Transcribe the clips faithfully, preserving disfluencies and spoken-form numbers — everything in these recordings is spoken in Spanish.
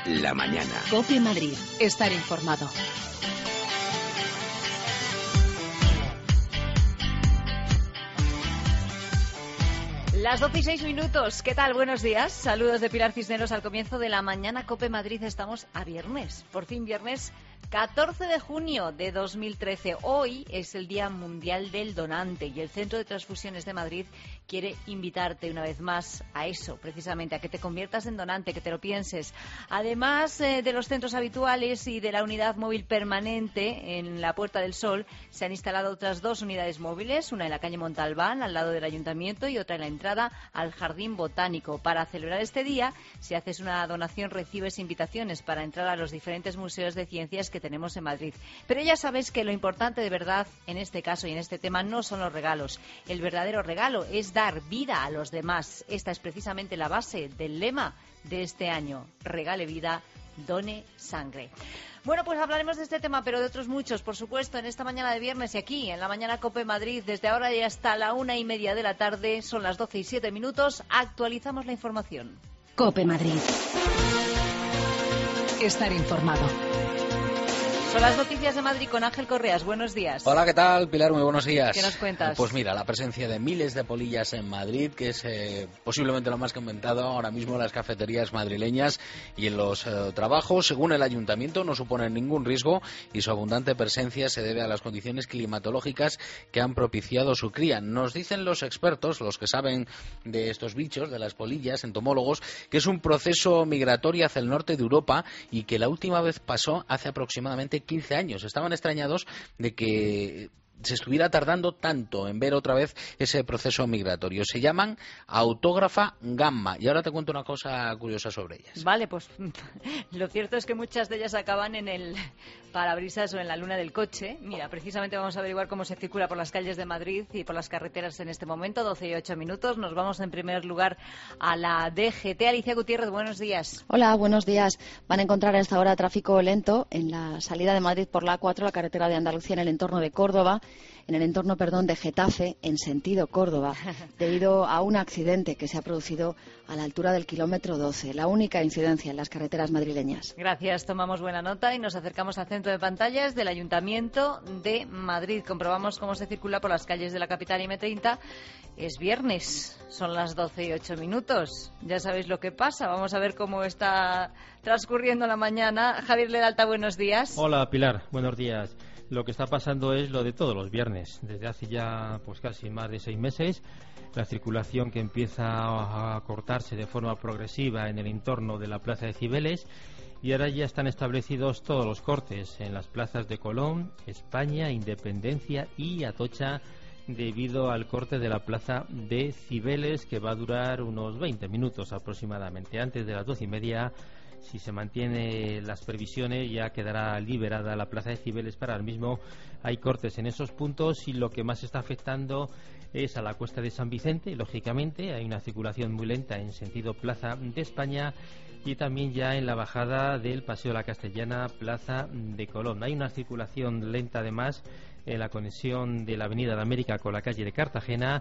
la mañana. COPE Madrid. Estar informado. Las doce y seis minutos. ¿Qué tal? Buenos días. Saludos de Pilar Cisneros al comienzo de la mañana COPE Madrid. Estamos a viernes. Por fin viernes catorce de junio de dos mil trece. Hoy es el Día Mundial del Donante y el Centro de Transfusiones de Madrid quiere invitarte una vez más a eso, precisamente, a que te conviertas en donante, que te lo pienses. Además eh, de los centros habituales y de la unidad móvil permanente en la Puerta del Sol, se han instalado otras dos unidades móviles, una en la calle Montalbán, al lado del Ayuntamiento, y otra en la entrada al Jardín Botánico. Para celebrar este día, si haces una donación, recibes invitaciones para entrar a los diferentes museos de ciencias que tenemos en Madrid. Pero ya sabes que lo importante de verdad en este caso y en este tema no son los regalos. El verdadero regalo es dar vida a los demás. Esta es precisamente la base del lema de este año. Regale vida, done sangre. Bueno, pues hablaremos de este tema, pero de otros muchos, por supuesto, en esta mañana de viernes y aquí, en la mañana COPE Madrid, desde ahora y hasta la una y media de la tarde. Son las doce y siete minutos. Actualizamos la información. COPE Madrid. Estar informado. Son las noticias de Madrid con Ángel Correas. Buenos días. Hola, ¿qué tal, Pilar? Muy buenos días. ¿Qué nos cuentas? Pues mira, la presencia de miles de polillas en Madrid, que es eh, posiblemente lo más comentado ahora mismo en las cafeterías madrileñas y en los eh, trabajos. Según el Ayuntamiento, no suponen ningún riesgo y su abundante presencia se debe a las condiciones climatológicas que han propiciado su cría. Nos dicen los expertos, los que saben de estos bichos, de las polillas, entomólogos, que es un proceso migratorio hacia el norte de Europa y que la última vez pasó hace aproximadamente quince años. Estaban extrañados de que se estuviera tardando tanto en ver otra vez ese proceso migratorio. Se llaman autógrafa gamma. Y ahora te cuento una cosa curiosa sobre ellas. Vale, pues lo cierto es que muchas de ellas acaban en el parabrisas o en la luna del coche. Mira, precisamente vamos a averiguar cómo se circula por las calles de Madrid y por las carreteras en este momento. doce y ocho minutos. Nos vamos en primer lugar a la D G T. Alicia Gutiérrez, buenos días. Hola, buenos días. Van a encontrar a esta hora tráfico lento en la salida de Madrid por la A cuatro, la carretera de Andalucía, en el entorno de Córdoba, en el entorno, perdón, de Getafe, en sentido Córdoba, debido a un accidente que se ha producido a la altura del kilómetro doce, la única incidencia en las carreteras madrileñas. Gracias, tomamos buena nota y nos acercamos al centro de pantallas del Ayuntamiento de Madrid. Comprobamos cómo se circula por las calles de la capital y M treinta. Es viernes, son las doce y ocho minutos. Ya sabéis lo que pasa. Vamos a ver cómo está transcurriendo la mañana. Javier Ledalta, buenos días. Hola, Pilar, buenos días. Lo que está pasando es lo de todos los viernes. Desde hace ya pues casi más de seis meses, la circulación que empieza a cortarse de forma progresiva en el entorno de la Plaza de Cibeles, y ahora ya están establecidos todos los cortes en las plazas de Colón, España, Independencia y Atocha, debido al corte de la Plaza de Cibeles, que va a durar unos veinte minutos aproximadamente. Antes de las doce y media, si se mantiene las previsiones, ya quedará liberada la Plaza de Cibeles. Para el mismo hay cortes en esos puntos y lo que más está afectando es a la Cuesta de San Vicente. Lógicamente hay una circulación muy lenta en sentido Plaza de España y también ya en la bajada del Paseo de la Castellana, Plaza de Colón. Hay una circulación lenta además en la conexión de la Avenida de América con la calle de Cartagena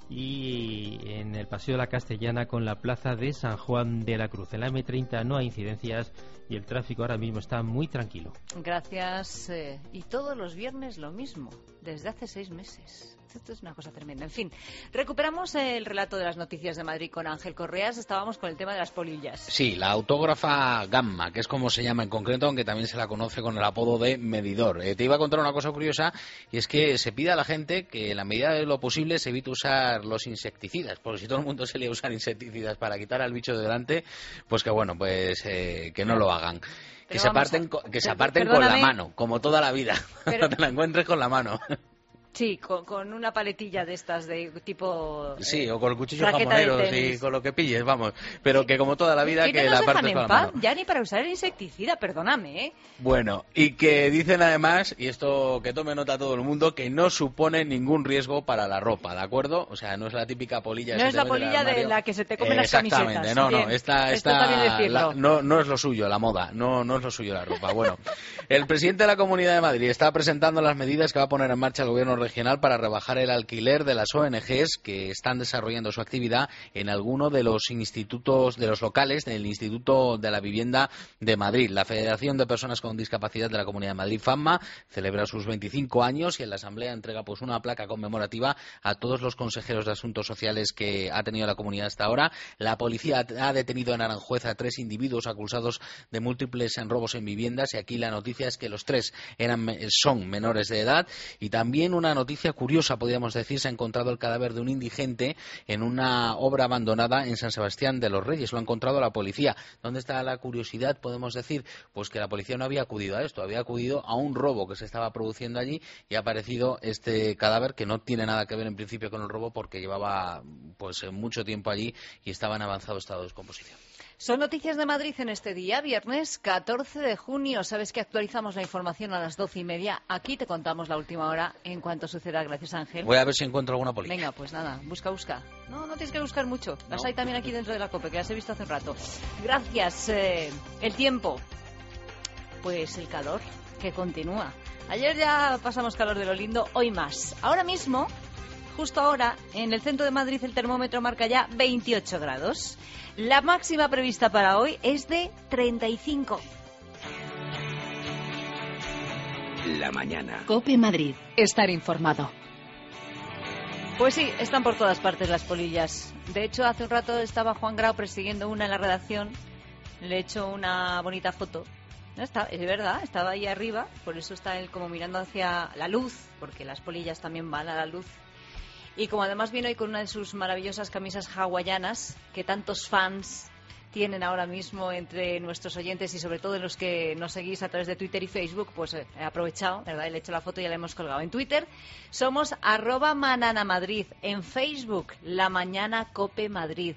y en el Paseo de la Castellana con la Plaza de San Juan de la Cruz. En la M treinta no hay incidencias y el tráfico ahora mismo está muy tranquilo. Gracias. Eh, y todos los viernes lo mismo, desde hace seis meses. Esto es una cosa tremenda. En fin, recuperamos el relato de las noticias de Madrid con Ángel Correas. Estábamos con el tema de las polillas. Sí, la autógrafa gamma, que es como se llama en concreto, aunque también se la conoce con el apodo de medidor. Eh, te iba a contar una cosa curiosa, y es que se pide a la gente que en la medida de lo posible se evite usar los insecticidas, porque si todo el mundo se le usa insecticidas para quitar al bicho de delante, pues que bueno, pues eh, que no lo hagan. Que se, aparten, a... que se aparten con la mano, como toda la vida. Pero... no te la encuentres con la mano. Sí, con, con una paletilla de estas de tipo... Sí, o con el cuchillo jamonero, sí, con lo que pilles, vamos. Pero que como toda la vida, que, que la partes con la mano. Ya ni para usar el insecticida, perdóname, ¿eh? Bueno, y que dicen además, y esto que tome nota todo el mundo, que no supone ningún riesgo para la ropa, ¿de acuerdo? O sea, no es la típica polilla... No es la polilla de la que se te comen eh, las camisetas. Exactamente, no, no, esta, esta, la, no, no es lo suyo, la moda, no, no es lo suyo la ropa. Bueno, el presidente de la Comunidad de Madrid está presentando las medidas que va a poner en marcha el gobierno regional para rebajar el alquiler de las O N Ges que están desarrollando su actividad en alguno de los institutos, de los locales del Instituto de la Vivienda de Madrid. La Federación de Personas con Discapacidad de la Comunidad de Madrid, FAMMA, celebra sus veinticinco años y en la Asamblea entrega pues una placa conmemorativa a todos los consejeros de Asuntos Sociales que ha tenido la comunidad hasta ahora. La policía ha detenido en Aranjuez a tres individuos acusados de múltiples robos en viviendas y aquí la noticia es que los tres eran, son menores de edad. Y también una noticia curiosa, podríamos decir, se ha encontrado el cadáver de un indigente en una obra abandonada en San Sebastián de los Reyes. Lo ha encontrado la policía. ¿Dónde está la curiosidad? Podemos decir pues que la policía no había acudido a esto, había acudido a un robo que se estaba produciendo allí y ha aparecido este cadáver que no tiene nada que ver en principio con el robo porque llevaba pues mucho tiempo allí y estaba en avanzado estado de descomposición. Son noticias de Madrid en este día, viernes catorce de junio. Sabes que actualizamos la información a las doce y media. Aquí te contamos la última hora en cuanto suceda. Gracias, Ángel. Voy a ver si encuentro alguna policía. Venga, pues nada, busca, busca. No, no tienes que buscar mucho. Las no. hay también aquí dentro de la COPE, que las he visto hace un rato. Gracias. Eh, el tiempo. Pues el calor, que continúa. Ayer ya pasamos calor de lo lindo, hoy más. Ahora mismo, justo ahora, en el centro de Madrid el termómetro marca ya veintiocho grados. La máxima prevista para hoy es de treinta y cinco. La mañana. COPE Madrid. Estar informado. Pues sí, están por todas partes las polillas. De hecho, hace un rato estaba Juan Grau persiguiendo una en la redacción. Le he hecho una bonita foto. No está, es verdad, estaba ahí arriba. Por eso está él como mirando hacia la luz, porque las polillas también van a la luz. Y como además viene hoy con una de sus maravillosas camisas hawaianas, que tantos fans tienen ahora mismo entre nuestros oyentes y sobre todo los que nos seguís a través de Twitter y Facebook, pues eh, he aprovechado, ¿verdad? Y le he hecho la foto y ya la hemos colgado. En Twitter somos arroba mananamadrid, en Facebook La Mañana Cope Madrid.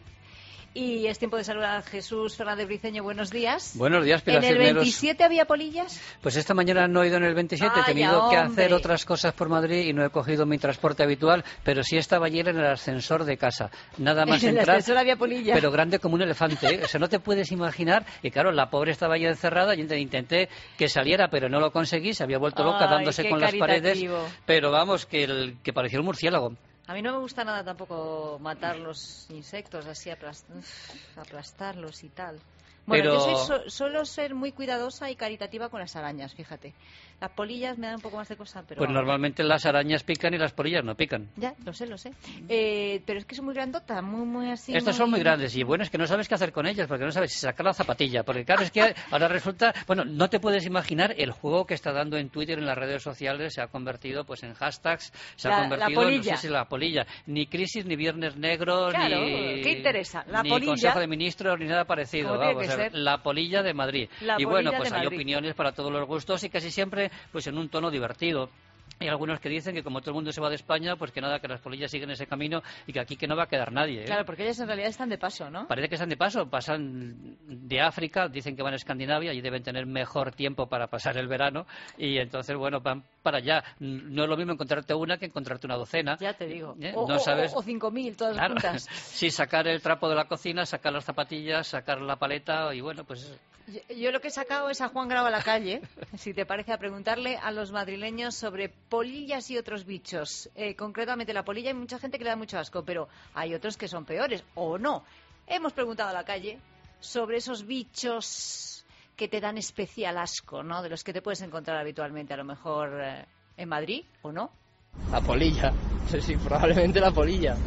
Y es tiempo de saludar a Jesús Fernández Briceño. Buenos días. Buenos días, Pilar ¿En el Cisneros. veintisiete había polillas? Pues esta mañana no he ido en el veintisiete. Vaya, he tenido que hombre. hacer otras cosas por Madrid y no he cogido mi transporte habitual, pero sí estaba ayer en el ascensor de casa. Nada más En el entrar, ascensor había polillas. pero grande como un elefante, ¿eh? O sea, no te puedes imaginar. Y claro, la pobre estaba ya encerrada y intenté que saliera, pero no lo conseguí. Se había vuelto loca Ay, dándose qué con las paredes, caritativo. pero vamos, que, el, que parecía un murciélago. A mí no me gusta nada tampoco matar los insectos, así aplast- aplastarlos y tal. Bueno, Pero... yo soy, so, suelo ser muy cuidadosa y caritativa con las arañas, fíjate. Las polillas me dan un poco más de cosa, pero... Pues vamos. normalmente las arañas pican y las polillas no pican. Ya, lo sé, lo sé. Eh, pero es que son muy grandotas, muy, muy así... Estas muy... son muy grandes y bueno, es que no sabes qué hacer con ellas porque no sabes si sacar la zapatilla. Porque claro, es que ahora resulta... Bueno, no te puedes imaginar el juego que está dando en Twitter, en las redes sociales, se ha convertido pues en hashtags, se La- ha la convertido... polilla. No sé si la polilla. Ni crisis, ni viernes negro, Claro, ni... ¿qué interesa? La ni polilla. Consejo de Ministros, ni nada parecido. Como tiene Vamos, que a ver, ser. la polilla de Madrid. La y bueno, polilla pues de hay Madrid. opiniones para todos los gustos y casi siempre pues en un tono divertido. Hay algunos que dicen que como todo el mundo se va de España, pues que nada, que las polillas siguen ese camino y que aquí que no va a quedar nadie, ¿eh? Claro, porque ellas en realidad están de paso, ¿no? Parece que están de paso, pasan de África, dicen que van a Escandinavia, allí deben tener mejor tiempo para pasar el verano y entonces, bueno, van para allá. No es lo mismo encontrarte una que encontrarte una docena. Ya te digo. ¿Eh? O, No o- sabes... o cinco mil, todas Claro. juntas. Sí, sacar el trapo de la cocina, sacar las zapatillas, sacar la paleta y bueno, pues... Yo, yo lo que he sacado es a Juan Grau a la calle, si te parece, a preguntarle a los madrileños sobre polillas y otros bichos. Eh, concretamente la polilla, hay mucha gente que le da mucho asco, pero hay otros que son peores, o no. Hemos preguntado a la calle sobre esos bichos que te dan especial asco, ¿no? De los que te puedes encontrar habitualmente, a lo mejor eh, en Madrid, ¿o no? La polilla, sí, probablemente la polilla.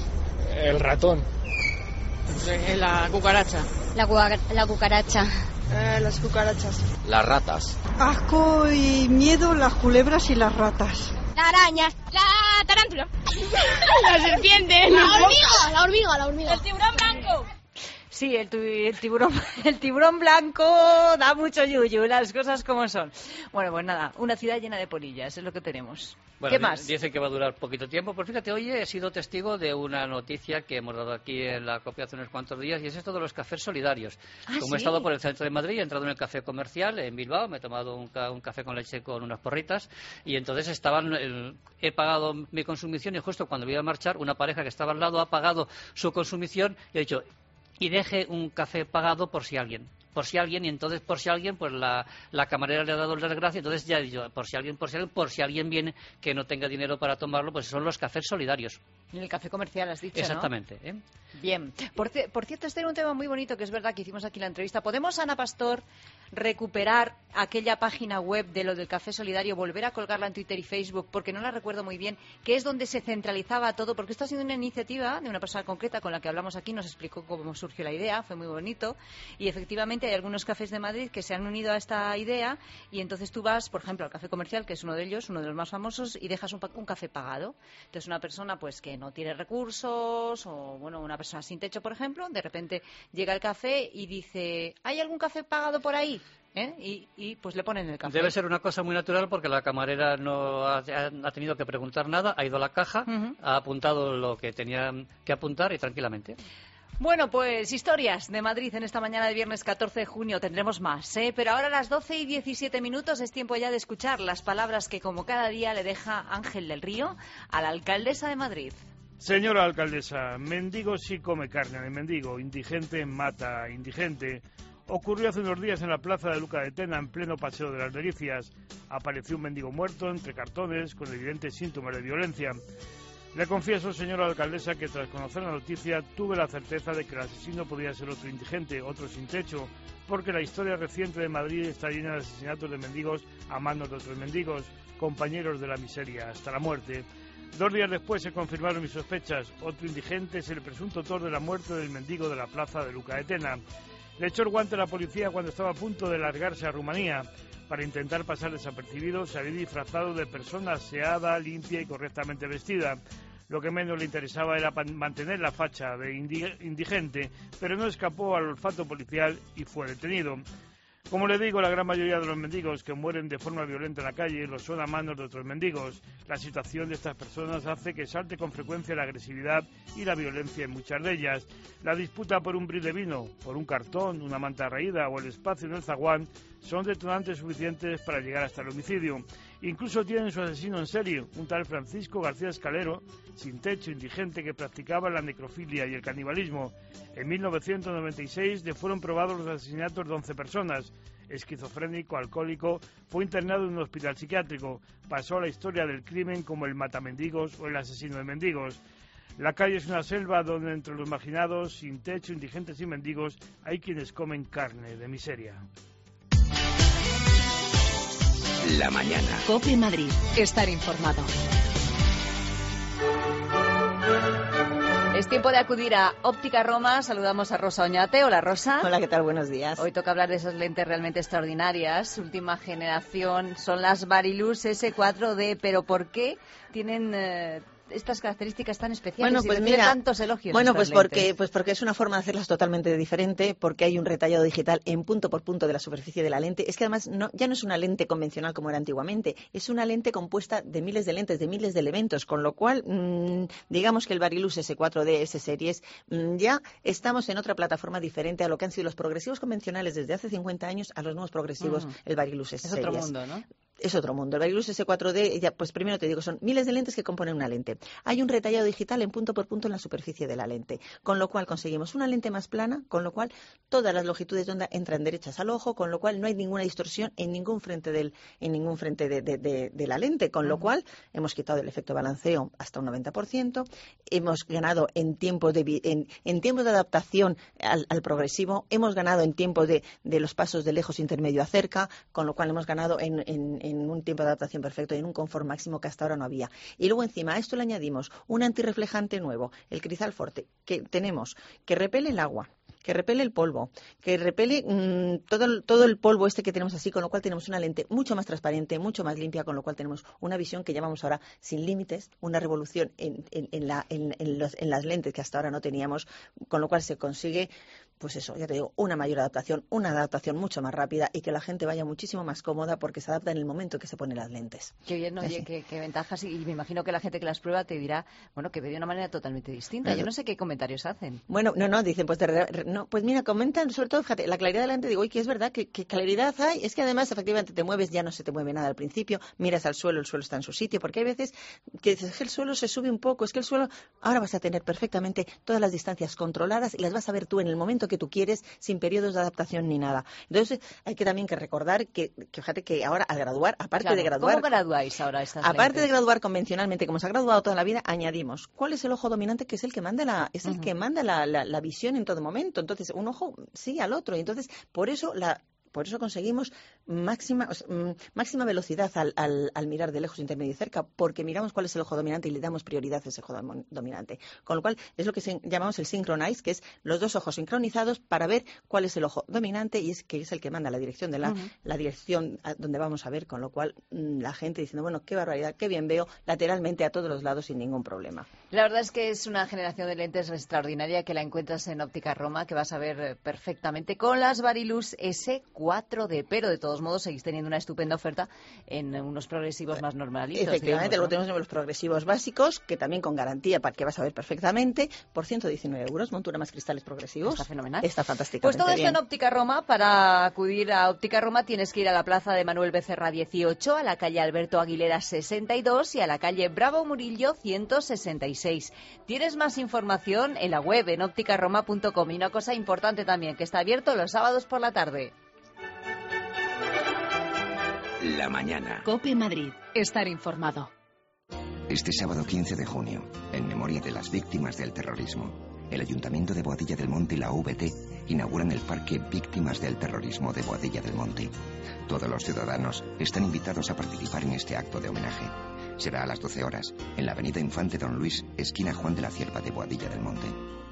El ratón. La cucaracha. La, cua- la cucaracha. Eh, las cucarachas. Las ratas. Asco y miedo las culebras y las ratas. La araña. La tarántula. La serpiente. La hormiga. La hormiga, la hormiga. El tiburón blanco. Sí, el, tu- el tiburón el tiburón blanco da mucho yuyu, las cosas como son. Bueno, pues nada, una ciudad llena de polillas, es lo que tenemos. Bueno, ¿Qué di- más? Dice que va a durar poquito tiempo. Pues fíjate, hoy he sido testigo de una noticia que hemos dado aquí en la copia hace unos cuantos días y es esto de los cafés solidarios. Ah, Como ¿sí? he estado por el centro de Madrid, he entrado en el café comercial en Bilbao, me he tomado un, ca- un café con leche con unas porritas y entonces estaban, el- he pagado mi consumición y justo cuando me iba a marchar, una pareja que estaba al lado ha pagado su consumición y ha dicho, y deje un café pagado por si alguien. por si alguien, y entonces por si alguien, pues la, la camarera le ha dado las gracias, entonces ya digo, por si alguien, por si alguien, por si alguien viene que no tenga dinero para tomarlo, pues son los cafés solidarios. En el café comercial has dicho, exactamente, ¿no? ¿eh? Bien. Por, por cierto, este era un tema muy bonito, que es verdad que hicimos aquí la entrevista. ¿Podemos, Ana Pastor, recuperar aquella página web de lo del café solidario, volver a colgarla en Twitter y Facebook, porque no la recuerdo muy bien, que es donde se centralizaba todo? Porque esto ha sido una iniciativa de una persona concreta con la que hablamos aquí, nos explicó cómo surgió la idea, fue muy bonito, y efectivamente hay algunos cafés de Madrid que se han unido a esta idea, y entonces tú vas, por ejemplo, al café comercial, que es uno de ellos, uno de los más famosos, y dejas un, un café pagado. Entonces una persona pues que no tiene recursos, o bueno, una persona sin techo, por ejemplo, de repente llega al café y dice, ¿hay algún café pagado por ahí? ¿Eh? Y, y pues le ponen el café. Debe ser una cosa muy natural porque la camarera no ha, ha tenido que preguntar nada, ha ido a la caja, uh-huh. ha apuntado lo que tenía que apuntar y tranquilamente. Bueno, pues historias de Madrid en esta mañana de viernes catorce de junio. Tendremos más, ¿eh? Pero ahora a las doce y diecisiete minutos es tiempo ya de escuchar las palabras que como cada día le deja Ángel del Río a la alcaldesa de Madrid. Señora alcaldesa, mendigo sí come carne de mendigo, indigente mata indigente. Ocurrió hace unos días en la plaza de Luca de Tena, en pleno Paseo de las Delicias. Apareció un mendigo muerto entre cartones con evidentes síntomas de violencia. Le confieso, señora alcaldesa, que tras conocer la noticia tuve la certeza de que el asesino podía ser otro indigente, otro sin techo, porque la historia reciente de Madrid está llena de asesinatos de mendigos a manos de otros mendigos, compañeros de la miseria hasta la muerte. Dos días después se confirmaron mis sospechas. Otro indigente es el presunto autor de la muerte del mendigo de la plaza de Luca de Tena. Le echó el guante a la policía cuando estaba a punto de largarse a Rumanía. Para intentar pasar desapercibido, se había disfrazado de persona aseada, limpia y correctamente vestida. Lo que menos le interesaba era mantener la facha de indigente, pero no escapó al olfato policial y fue detenido. Como le digo, la gran mayoría de los mendigos que mueren de forma violenta en la calle lo son a manos de otros mendigos. La situación de estas personas hace que salte con frecuencia la agresividad y la violencia en muchas de ellas. La disputa por un bris de vino, por un cartón, una manta raída o el espacio en el zaguán son detonantes suficientes para llegar hasta el homicidio. Incluso tienen su asesino en serie, un tal Francisco García Escalero, sin techo, indigente, que practicaba la necrofilia y el canibalismo. En mil novecientos noventa y seis le fueron probados los asesinatos de once personas. Esquizofrénico, alcohólico, fue internado en un hospital psiquiátrico. Pasó a la historia del crimen como el matamendigos o el asesino de mendigos. La calle es una selva donde entre los marginados, sin techo, indigentes y mendigos, hay quienes comen carne de miseria. La mañana. COPE Madrid. Estar informado. Es tiempo de acudir a Óptica Roma. Saludamos a Rosa Oñate. Hola, Rosa. Hola, ¿qué tal? Buenos días. Hoy toca hablar de esas lentes realmente extraordinarias. Última generación. Son las Varilux ese cuatro D. ¿Pero por qué tienen eh, estas características tan especiales bueno, pues y mira, tantos elogios? Bueno, pues porque, lentes? pues porque es una forma de hacerlas totalmente diferente, porque hay un retallado digital en punto por punto de la superficie de la lente. Es que además no, ya no es una lente convencional como era antiguamente, es una lente compuesta de miles de lentes, de miles de elementos, con lo cual, mmm, digamos que el Varilux ese cuatro D, S series, mmm, ya estamos en otra plataforma diferente a lo que han sido los progresivos convencionales desde hace cincuenta años a los nuevos progresivos, mm. el Varilux S series. Es otro mundo, ¿no? Es otro mundo. El Varilux ese cuatro D, ya, pues primero te digo, son miles de lentes que componen una lente. Hay un retallado digital en punto por punto en la superficie de la lente, con lo cual conseguimos una lente más plana, con lo cual todas las longitudes de onda entran derechas al ojo, con lo cual no hay ninguna distorsión en ningún frente del, en ningún frente de, de, de, de la lente, con lo cual hemos quitado el efecto balanceo hasta un noventa por ciento, hemos ganado en tiempos de, en, en tiempos de adaptación al, al progresivo, hemos ganado en tiempos de, de los pasos de lejos intermedio a cerca, con lo cual hemos ganado en, en, en un tiempo de adaptación perfecto y en un confort máximo que hasta ahora no había. Y luego encima a esto le añadimos un antirreflejante nuevo, el Crizal Forte, que tenemos, que repele el agua, que repele el polvo, que repele mmm, todo, todo el polvo este que tenemos así, con lo cual tenemos una lente mucho más transparente, mucho más limpia, con lo cual tenemos una visión que llamamos ahora sin límites, una revolución en, en, en, la, en, en, los, en las lentes que hasta ahora no teníamos, con lo cual se consigue, pues eso, ya te digo, una mayor adaptación, una adaptación mucho más rápida y que la gente vaya muchísimo más cómoda porque se adapta en el momento que se pone las lentes. Qué bien, oye, qué, qué ventajas, y me imagino que la gente que las prueba te dirá, bueno, que ve de una manera totalmente distinta. Yo no sé qué comentarios hacen. Bueno, no, no, dicen, pues de, no, pues mira, comentan, sobre todo, fíjate, la claridad de la lente, digo, uy, que es verdad, que, que claridad hay, es que además efectivamente te mueves, ya no se te mueve nada al principio, miras al suelo, el suelo está en su sitio, porque hay veces que dices que el suelo se sube un poco, es que el suelo, ahora vas a tener perfectamente todas las distancias controladas y las vas a ver tú en el momento momento que tú quieres, sin periodos de adaptación ni nada. Entonces, hay que también que recordar que, que fíjate que ahora al graduar, aparte claro, de graduar... ¿Cómo graduáis ahora estas Aparte lentes? de graduar convencionalmente, como se ha graduado toda la vida, añadimos, ¿cuál es el ojo dominante? Que es el que manda la, es el uh-huh. que manda la, la, la visión en todo momento. Entonces, un ojo sigue al otro. Y entonces, por eso la... Por eso conseguimos máxima, o sea, máxima velocidad al, al, al mirar de lejos, intermedio y cerca, porque miramos cuál es el ojo dominante y le damos prioridad a ese ojo dominante. Con lo cual, es lo que se, llamamos el synchronize, que es los dos ojos sincronizados para ver cuál es el ojo dominante y es que es el que manda la dirección de la, uh-huh. la dirección a donde vamos a ver, con lo cual la gente diciendo, bueno, qué barbaridad, qué bien veo lateralmente a todos los lados sin ningún problema. La verdad es que es una generación de lentes extraordinaria que la encuentras en Óptica Roma, que vas a ver perfectamente con las Varilux ese cuatro D, pero de todos modos seguís teniendo una estupenda oferta en unos progresivos más normalitos. Efectivamente, digamos, ¿no? Lo tenemos en los progresivos básicos, que también con garantía para que vas a ver perfectamente, por ciento diecinueve euros, montura más cristales progresivos. Está fenomenal. Está fantástico. Pues todo bien. esto en Óptica Roma. Para acudir a Óptica Roma tienes que ir a la plaza de Manuel Becerra dieciocho, a la calle Alberto Aguilera sesenta y dos y a la calle Bravo Murillo ciento sesenta y seis. Tienes más información en la web, en óptica roma punto com. Y una cosa importante también, que está abierto los sábados por la tarde. La mañana. COPE Madrid. Estar informado. Este sábado quince de junio, en memoria de las víctimas del terrorismo, el Ayuntamiento de Boadilla del Monte y la U V T inauguran el Parque Víctimas del Terrorismo de Boadilla del Monte. Todos los ciudadanos están invitados a participar en este acto de homenaje. Será a las doce horas, en la avenida Infante Don Luis, esquina Juan de la Cierva de Boadilla del Monte.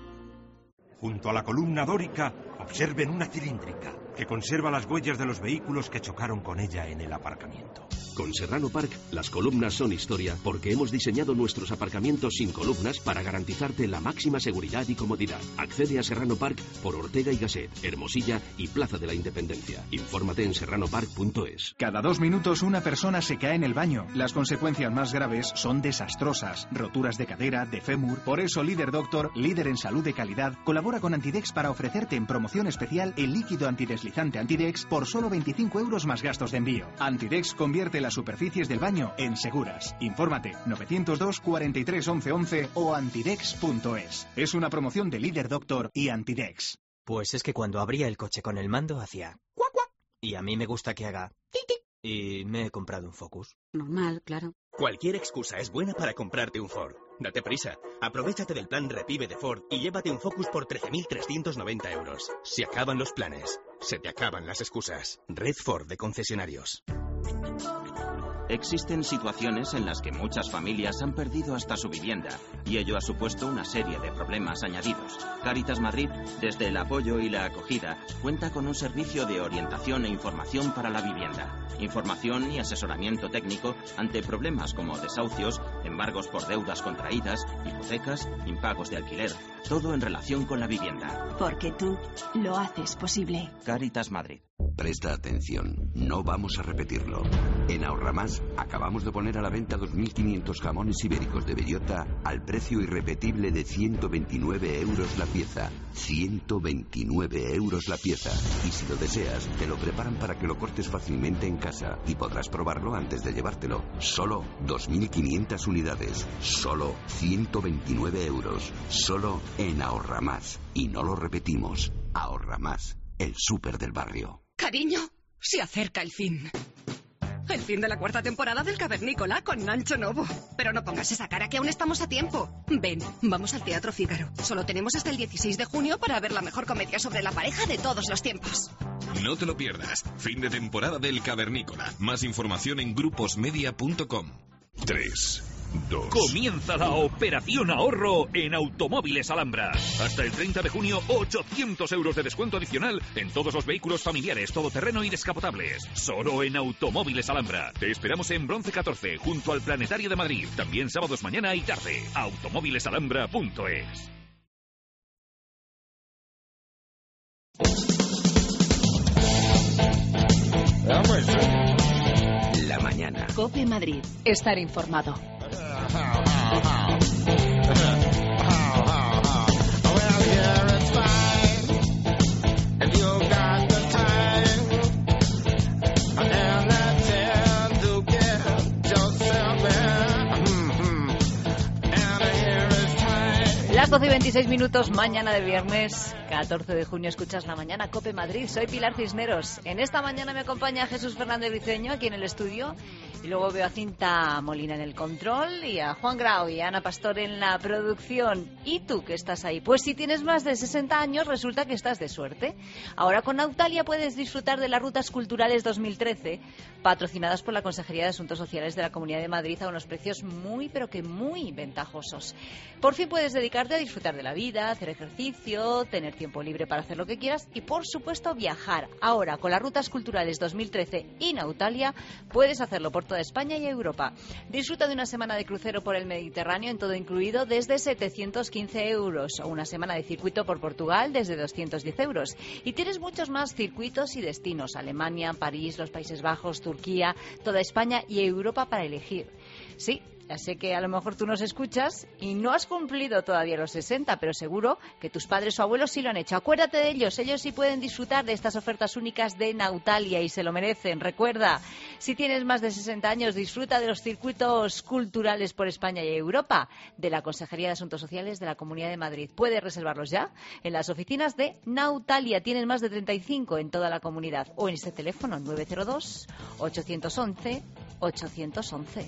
Junto a la columna dórica, observen una cilíndrica que conserva las huellas de los vehículos que chocaron con ella en el aparcamiento. Con Serrano Park, las columnas son historia porque hemos diseñado nuestros aparcamientos sin columnas para garantizarte la máxima seguridad y comodidad. Accede a Serrano Park por Ortega y Gasset, Hermosilla y Plaza de la Independencia. Infórmate en serrano park punto es. Cada dos minutos una persona se cae en el baño. Las consecuencias más graves son desastrosas. Roturas de cadera, de fémur. Por eso Líder Doctor, líder en salud de calidad, colabora con Antidex para ofrecerte en promoción especial el líquido antideslizante Antidex por solo veinticinco euros más gastos de envío. Antidex convierte las superficies del baño en seguras. Infórmate novecientos dos, cuarenta y tres, once, once o antidex punto es. Es una promoción de Líder Doctor y Antidex. Pues es que cuando abría el coche con el mando hacía cuac, cuac, y a mí me gusta que haga tic, tic, y me he comprado un Focus. Normal, claro. Cualquier excusa es buena para comprarte un Ford. Date prisa, aprovéchate del plan Revive de Ford y llévate un Focus por trece mil trescientos noventa euros. Se acaban los planes, se te acaban las excusas. Red Ford de concesionarios. Existen situaciones en las que muchas familias han perdido hasta su vivienda y ello ha supuesto una serie de problemas añadidos. Cáritas Madrid, desde el apoyo y la acogida, cuenta con un servicio de orientación e información para la vivienda. Información y asesoramiento técnico ante problemas como desahucios, embargos por deudas contraídas, hipotecas, impagos de alquiler. Todo en relación con la vivienda. Porque tú lo haces posible. Cáritas Madrid. Presta atención, no vamos a repetirlo. En Ahorramás acabamos de poner a la venta dos mil quinientos jamones ibéricos de bellota al precio irrepetible de ciento veintinueve euros la pieza. ciento veintinueve euros la pieza. Y si lo deseas, te lo preparan para que lo cortes fácilmente en casa y podrás probarlo antes de llevártelo. Solo dos mil quinientas unidades. Solo ciento veintinueve euros. Solo en Ahorramás. Y no lo repetimos. Ahorramás, el súper del barrio. Cariño, se acerca el fin. El fin de la cuarta temporada del Cavernícola con Nacho Novo. Pero no pongas esa cara que aún estamos a tiempo. Ven, vamos al Teatro Fígaro. Solo tenemos hasta el dieciséis de junio para ver la mejor comedia sobre la pareja de todos los tiempos. No te lo pierdas. Fin de temporada del Cavernícola. Más información en gruposmedia punto com. tres. Dos. Comienza la operación ahorro en Automóviles Alhambra. Hasta el treinta de junio, ochocientos euros de descuento adicional en todos los vehículos familiares, todoterreno y descapotables. Solo en Automóviles Alhambra. Te esperamos en Bronce catorce, junto al Planetario de Madrid. También sábados mañana y tarde. automóviles alhambra punto es. La mañana. COPE Madrid. Estar informado. Las doce y veintiséis minutos, mañana de viernes, catorce de junio, escuchas La Mañana COPE Madrid. Soy Pilar Cisneros. En esta mañana me acompaña Jesús Fernández Briceño aquí en el estudio. Y luego veo a Cinta Molina en el control y a Juan Grau y a Ana Pastor en la producción. ¿Y tú que estás ahí? Pues si tienes más de sesenta años, resulta que estás de suerte. Ahora con Nautalia puedes disfrutar de las Rutas Culturales dos mil trece, patrocinadas por la Consejería de Asuntos Sociales de la Comunidad de Madrid a unos precios muy, pero que muy ventajosos. Por fin puedes dedicarte a disfrutar de la vida, hacer ejercicio, tener tiempo libre para hacer lo que quieras y, por supuesto, viajar. Ahora, con las Rutas Culturales dos mil trece y Nautalia, puedes hacerlo por toda España y Europa. Disfruta de una semana de crucero por el Mediterráneo, en todo incluido, desde setecientos quince euros, o una semana de circuito por Portugal desde doscientos diez euros. Y tienes muchos más circuitos y destinos: Alemania, París, los Países Bajos, Turquía, toda España y Europa para elegir. Sí, ya sé que a lo mejor tú nos escuchas y no has cumplido todavía los sesenta, pero seguro que tus padres o abuelos sí lo han hecho. Acuérdate de ellos, ellos sí pueden disfrutar de estas ofertas únicas de Nautalia y se lo merecen. Recuerda, si tienes más de sesenta años, disfruta de los circuitos culturales por España y Europa de la Consejería de Asuntos Sociales de la Comunidad de Madrid. Puedes reservarlos ya en las oficinas de Nautalia. Tienen más de treinta y cinco en toda la comunidad, o en este teléfono nueve cero dos, ocho once, ocho once.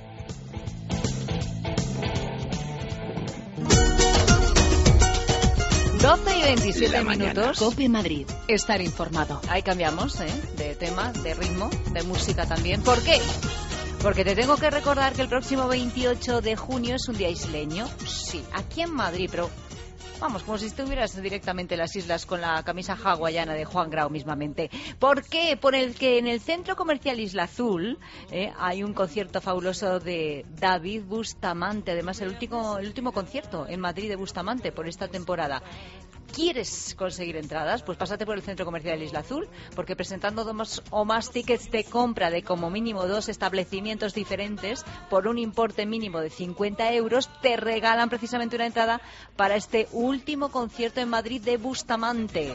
doce y veintisiete minutos. COPE Madrid. Estar informado. Ahí cambiamos, ¿eh? De tema, de ritmo, de música también. ¿Por qué? Porque te tengo que recordar que el próximo veintiocho de junio es un día isleño. Sí, aquí en Madrid, pero vamos, como si estuvieras directamente en las islas con la camisa hawaiana de Juan Grau mismamente. ¿Por qué? Por el que en el Centro Comercial Isla Azul eh, hay un concierto fabuloso de David Bustamante. Además, el último, el último concierto en Madrid de Bustamante por esta temporada. ¿Quieres conseguir entradas? Pues pásate por el Centro Comercial Isla Azul, porque presentando dos o más tickets de compra de como mínimo dos establecimientos diferentes por un importe mínimo de cincuenta euros, te regalan precisamente una entrada para este último concierto en Madrid de Bustamante.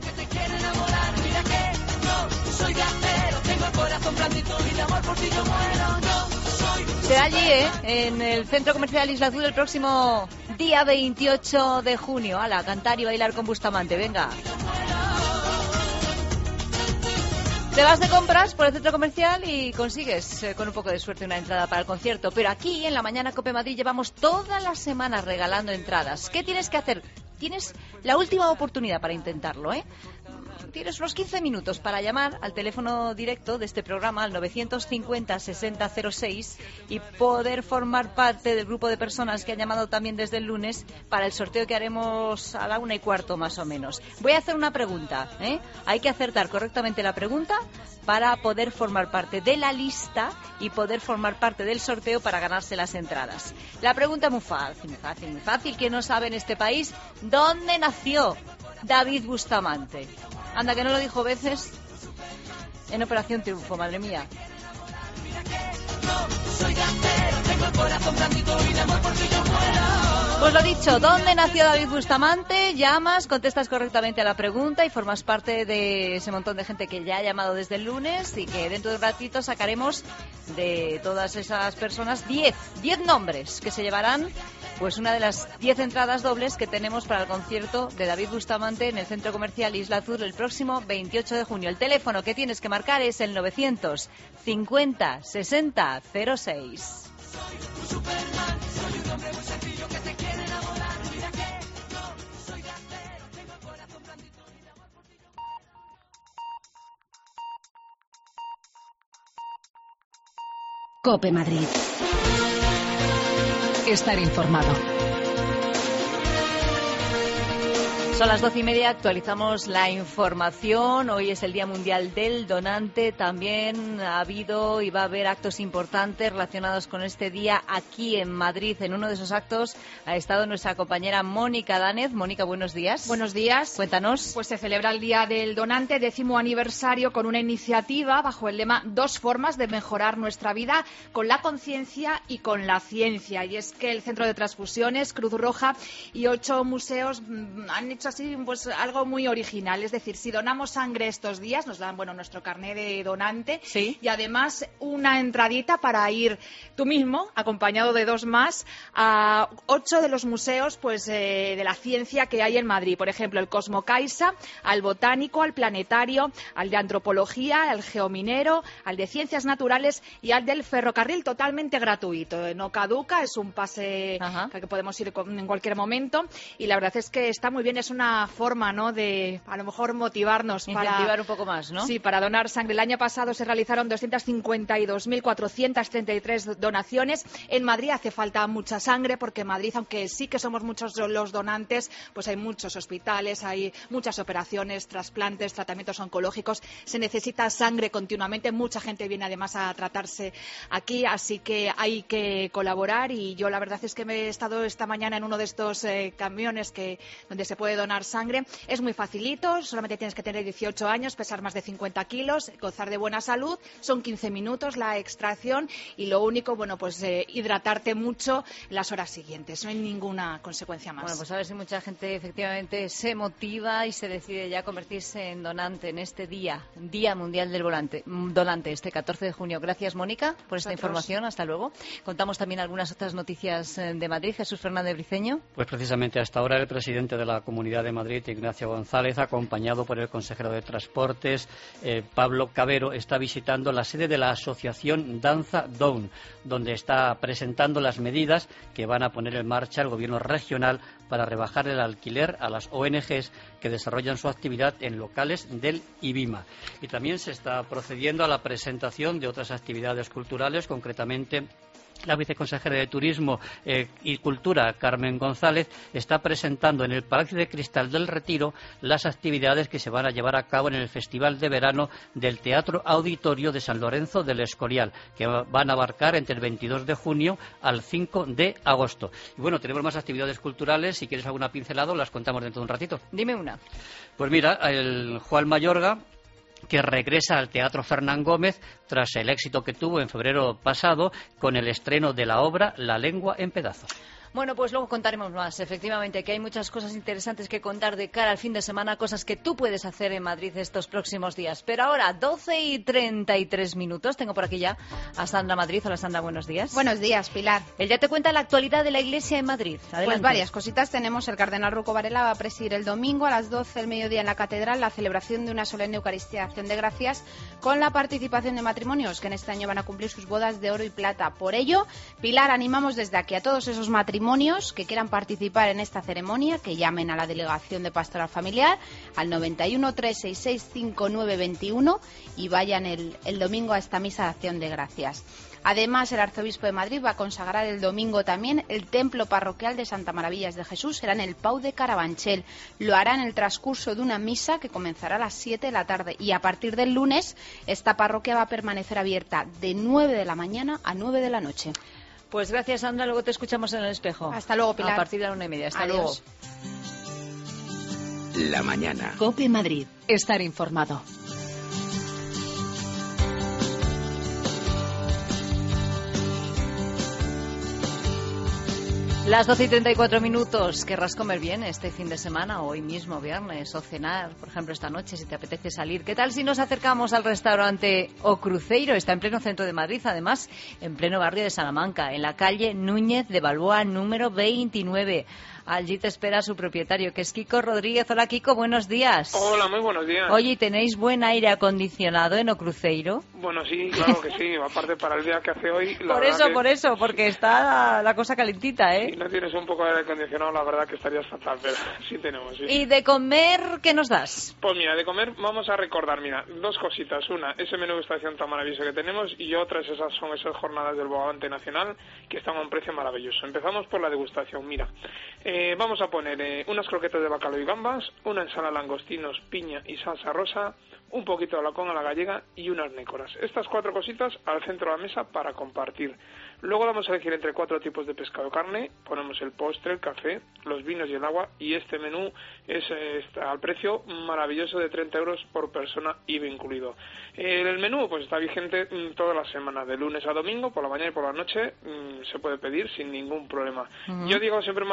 Será allí, ¿eh? En el Centro Comercial Isla Azul el próximo día veintiocho de junio. ¡Hala! Cantar y bailar con Bustamante, venga. Te vas de compras por el centro comercial y consigues, eh, con un poco de suerte, una entrada para el concierto. Pero aquí, en la Mañana COPE Madrid, llevamos todas las semanas regalando entradas. ¿Qué tienes que hacer? Tienes la última oportunidad para intentarlo, ¿eh? Tienes unos quince minutos para llamar al teléfono directo de este programa, al novecientos cincuenta, sesenta cero seis, y poder formar parte del grupo de personas que han llamado también desde el lunes para el sorteo que haremos a la una y cuarto más o menos. Voy a hacer una pregunta, ¿eh? Hay que acertar correctamente la pregunta para poder formar parte de la lista y poder formar parte del sorteo para ganarse las entradas. La pregunta es muy fácil, muy fácil, muy fácil. ¿Quién no sabe en este país dónde nació David Bustamante? Anda, que no lo dijo veces en Operación Triunfo, madre mía. Pues lo dicho, ¿dónde nació David Bustamante? Llamas, contestas correctamente a la pregunta y formas parte de ese montón de gente que ya ha llamado desde el lunes y que dentro de un ratito sacaremos de todas esas personas diez, diez nombres que se llevarán pues una de las diez entradas dobles que tenemos para el concierto de David Bustamante en el Centro Comercial Isla Azul el próximo veintiocho de junio. El teléfono que tienes que marcar es el novecientos cincuenta, sesenta cero seis. COPE Madrid. Estar informado. Son las doce y media, actualizamos la información. Hoy es el Día Mundial del Donante. También ha habido y va a haber actos importantes relacionados con este día aquí en Madrid. En uno de esos actos ha estado nuestra compañera Mónica Dánez. Mónica, buenos días. Buenos días. Cuéntanos. Pues se celebra el Día del Donante, décimo aniversario, con una iniciativa bajo el lema Dos formas de mejorar nuestra vida, con la conciencia y con la ciencia. Y es que el Centro de Transfusiones, Cruz Roja y ocho museos han hecho así pues algo muy original. Es decir, si donamos sangre estos días, nos dan bueno nuestro carné de donante ¿Sí? y además una entradita para ir tú mismo, acompañado de dos más, a ocho de los museos pues eh, de la ciencia que hay en Madrid. Por ejemplo, el Cosmocaixa, al Botánico, al Planetario, al de Antropología, al Geominero, al de Ciencias Naturales y al del Ferrocarril, totalmente gratuito. No caduca, es un pase Ajá. que podemos ir en cualquier momento y la verdad es que está muy bien. Es una forma, ¿no?, de a lo mejor motivarnos incentivar para un poco más, ¿no? Sí, para donar sangre. El año pasado se realizaron doscientas cincuenta y dos mil cuatrocientas treinta y tres donaciones. En Madrid hace falta mucha sangre porque en Madrid, aunque sí que somos muchos los donantes, pues hay muchos hospitales, hay muchas operaciones, trasplantes, tratamientos oncológicos. Se necesita sangre continuamente. Mucha gente viene además a tratarse aquí, así que hay que colaborar y yo la verdad es que me he estado esta mañana en uno de estos eh, camiones que donde se puede donar sangre. Es muy facilito, solamente tienes que tener dieciocho años, pesar más de cincuenta kilos, gozar de buena salud. Son quince minutos la extracción y lo único, bueno, pues eh, hidratarte mucho las horas siguientes. No hay ninguna consecuencia más. Bueno, pues a ver si mucha gente efectivamente se motiva y se decide ya convertirse en donante en este día, Día Mundial del Volante, Donante, este catorce de junio. Gracias, Mónica, por esta Nosotros. información. Hasta luego. Contamos también algunas otras noticias de Madrid. Jesús Fernández Briceño. Pues precisamente hasta ahora el presidente de la Comunidad de Madrid, Ignacio González, acompañado por el consejero de Transportes, eh, Pablo Cabero, está visitando la sede de la asociación Danza Down, donde está presentando las medidas que van a poner en marcha el gobierno regional para rebajar el alquiler a las O N Ges que desarrollan su actividad en locales del IBIMA. Y también se está procediendo a la presentación de otras actividades culturales, concretamente la viceconsejera de Turismo eh, y Cultura, Carmen González, está presentando en el Palacio de Cristal del Retiro las actividades que se van a llevar a cabo en el Festival de Verano del Teatro Auditorio de San Lorenzo del Escorial, que van a abarcar entre el veintidós de junio al cinco de agosto. Y bueno, tenemos más actividades culturales. Si quieres alguna pincelada, las contamos dentro de un ratito. Dime una. Pues mira, el Juan Mayorga, que regresa al Teatro Fernán Gómez tras el éxito que tuvo en febrero pasado con el estreno de la obra La lengua en pedazos. Bueno, pues luego contaremos más. Efectivamente, que hay muchas cosas interesantes que contar de cara al fin de semana, cosas que tú puedes hacer en Madrid estos próximos días. Pero ahora, doce y treinta y tres minutos, tengo por aquí ya a Sandra Madrid. Hola, Sandra, buenos días. Buenos días, Pilar. Él ya te cuenta la actualidad de la Iglesia en Madrid. Adelante. Pues varias cositas tenemos. El cardenal Rocco Varela va a presidir el domingo a las doce del mediodía en la Catedral la celebración de una solemne Eucaristía de Acción de Gracias con la participación de matrimonios que en este año van a cumplir sus bodas de oro y plata. Por ello, Pilar, animamos desde aquí a todos esos matrimonios que quieran participar en esta ceremonia, que llamen a la Delegación de Pastoral Familiar al noventa y uno, trescientos sesenta y seis, cincuenta y nueve veintiuno y vayan el, el domingo a esta misa de Acción de Gracias. Además, el arzobispo de Madrid va a consagrar el domingo también el templo parroquial de Santa Maravillas de Jesús. Será en el Pau de Carabanchel. Lo hará en el transcurso de una misa que comenzará a las siete de la tarde. Y a partir del lunes, esta parroquia va a permanecer abierta de nueve de la mañana a nueve de la noche. Pues gracias, Sandra. Luego te escuchamos en el espejo. Hasta luego, Pilar. A partir de la una y media. Hasta Adiós. luego. La mañana. COPE Madrid. Estar informado. Las doce y treinta y cuatro minutos. ¿Querrás comer bien este fin de semana, hoy mismo, viernes, o cenar, por ejemplo, esta noche, si te apetece salir? ¿Qué tal si nos acercamos al restaurante O Cruceiro? Está en pleno centro de Madrid, además, en pleno barrio de Salamanca, en la calle Núñez de Balboa, número veintinueve. Allí te espera su propietario, que es Kiko Rodríguez. Hola, Kiko, buenos días. Hola, muy buenos días. Oye, ¿tenéis buen aire acondicionado en O Cruceiro? Bueno, sí, claro que sí. Aparte, para el día que hace hoy... La por eso, que... por eso, porque está la, la cosa calentita, ¿eh? Si no tienes un poco de aire acondicionado, la verdad que estarías fatal, pero sí tenemos, sí. ¿Y de comer qué nos das? Pues mira, de comer vamos a recordar, mira, dos cositas. Una, ese menú de estación tan maravilloso que tenemos, y otras, esas son esas jornadas del Bogavante Nacional, que están a un precio maravilloso. Empezamos por la degustación. Mira, eh, vamos a poner eh, unas croquetas de bacalao y gambas, una ensalada langostinos, piña y salsa rosa, un poquito de lacón a la gallega y unas nécoras. Estas cuatro cositas al centro de la mesa para compartir. Luego vamos a elegir entre cuatro tipos de pescado o carne, ponemos el postre, el café, los vinos y el agua, y este menú es está al precio maravilloso de treinta euros por persona I V A incluido. El menú pues está vigente toda la semana, de lunes a domingo, por la mañana y por la noche, mmm, se puede pedir sin ningún problema. Uh-huh. Yo digo siempre maravilloso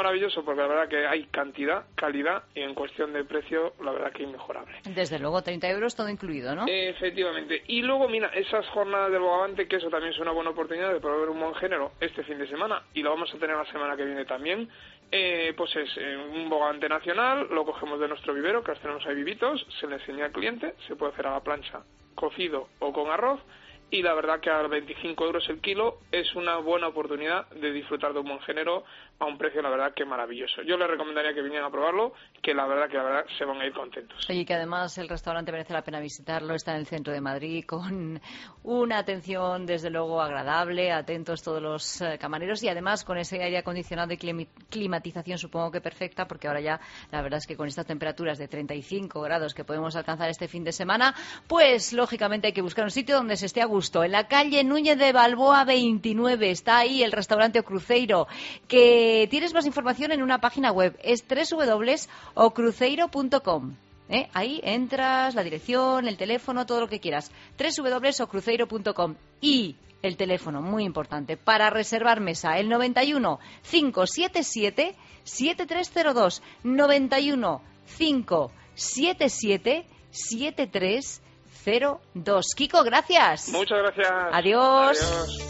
porque la verdad que hay cantidad, calidad y en cuestión de precio, la verdad que inmejorable. Desde luego, treinta euros todo incluido, ¿no? Efectivamente. Y luego, mira, esas jornadas del Bogavante, que eso también es una buena oportunidad de probar un buen género este fin de semana, y lo vamos a tener la semana que viene también. Eh, pues es eh, un bogavante nacional, lo cogemos de nuestro vivero, que los tenemos ahí vivitos, se le enseña al cliente, se puede hacer a la plancha, cocido o con arroz, y la verdad que a veinticinco euros el kilo es una buena oportunidad de disfrutar de un buen género a un precio, la verdad, que maravilloso. Yo les recomendaría que vinieran a probarlo, que la verdad que la verdad se van a ir contentos. Oye, que además el restaurante merece la pena visitarlo, está en el centro de Madrid, con una atención, desde luego, agradable, atentos todos los eh, camareros, y además con ese aire acondicionado y climi- climatización supongo que perfecta, porque ahora ya la verdad es que con estas temperaturas de treinta y cinco grados que podemos alcanzar este fin de semana, pues lógicamente hay que buscar un sitio donde se esté a gusto. En la calle Núñez de Balboa veintinueve está ahí el restaurante O Cruzeiro, que tienes más información en una página web, es doble u doble u doble u punto o cruzeiro punto com. ¿Eh? Ahí entras, la dirección, el teléfono, todo lo que quieras, doble u doble u doble u punto o cruzeiro punto com. Y el teléfono, muy importante, para reservar mesa, el noventa y uno, cinco siete siete, siete tres cero dos, noventa y uno, cinco siete siete, siete tres cero dos. Kiko, gracias. Muchas gracias. Adiós. Adiós.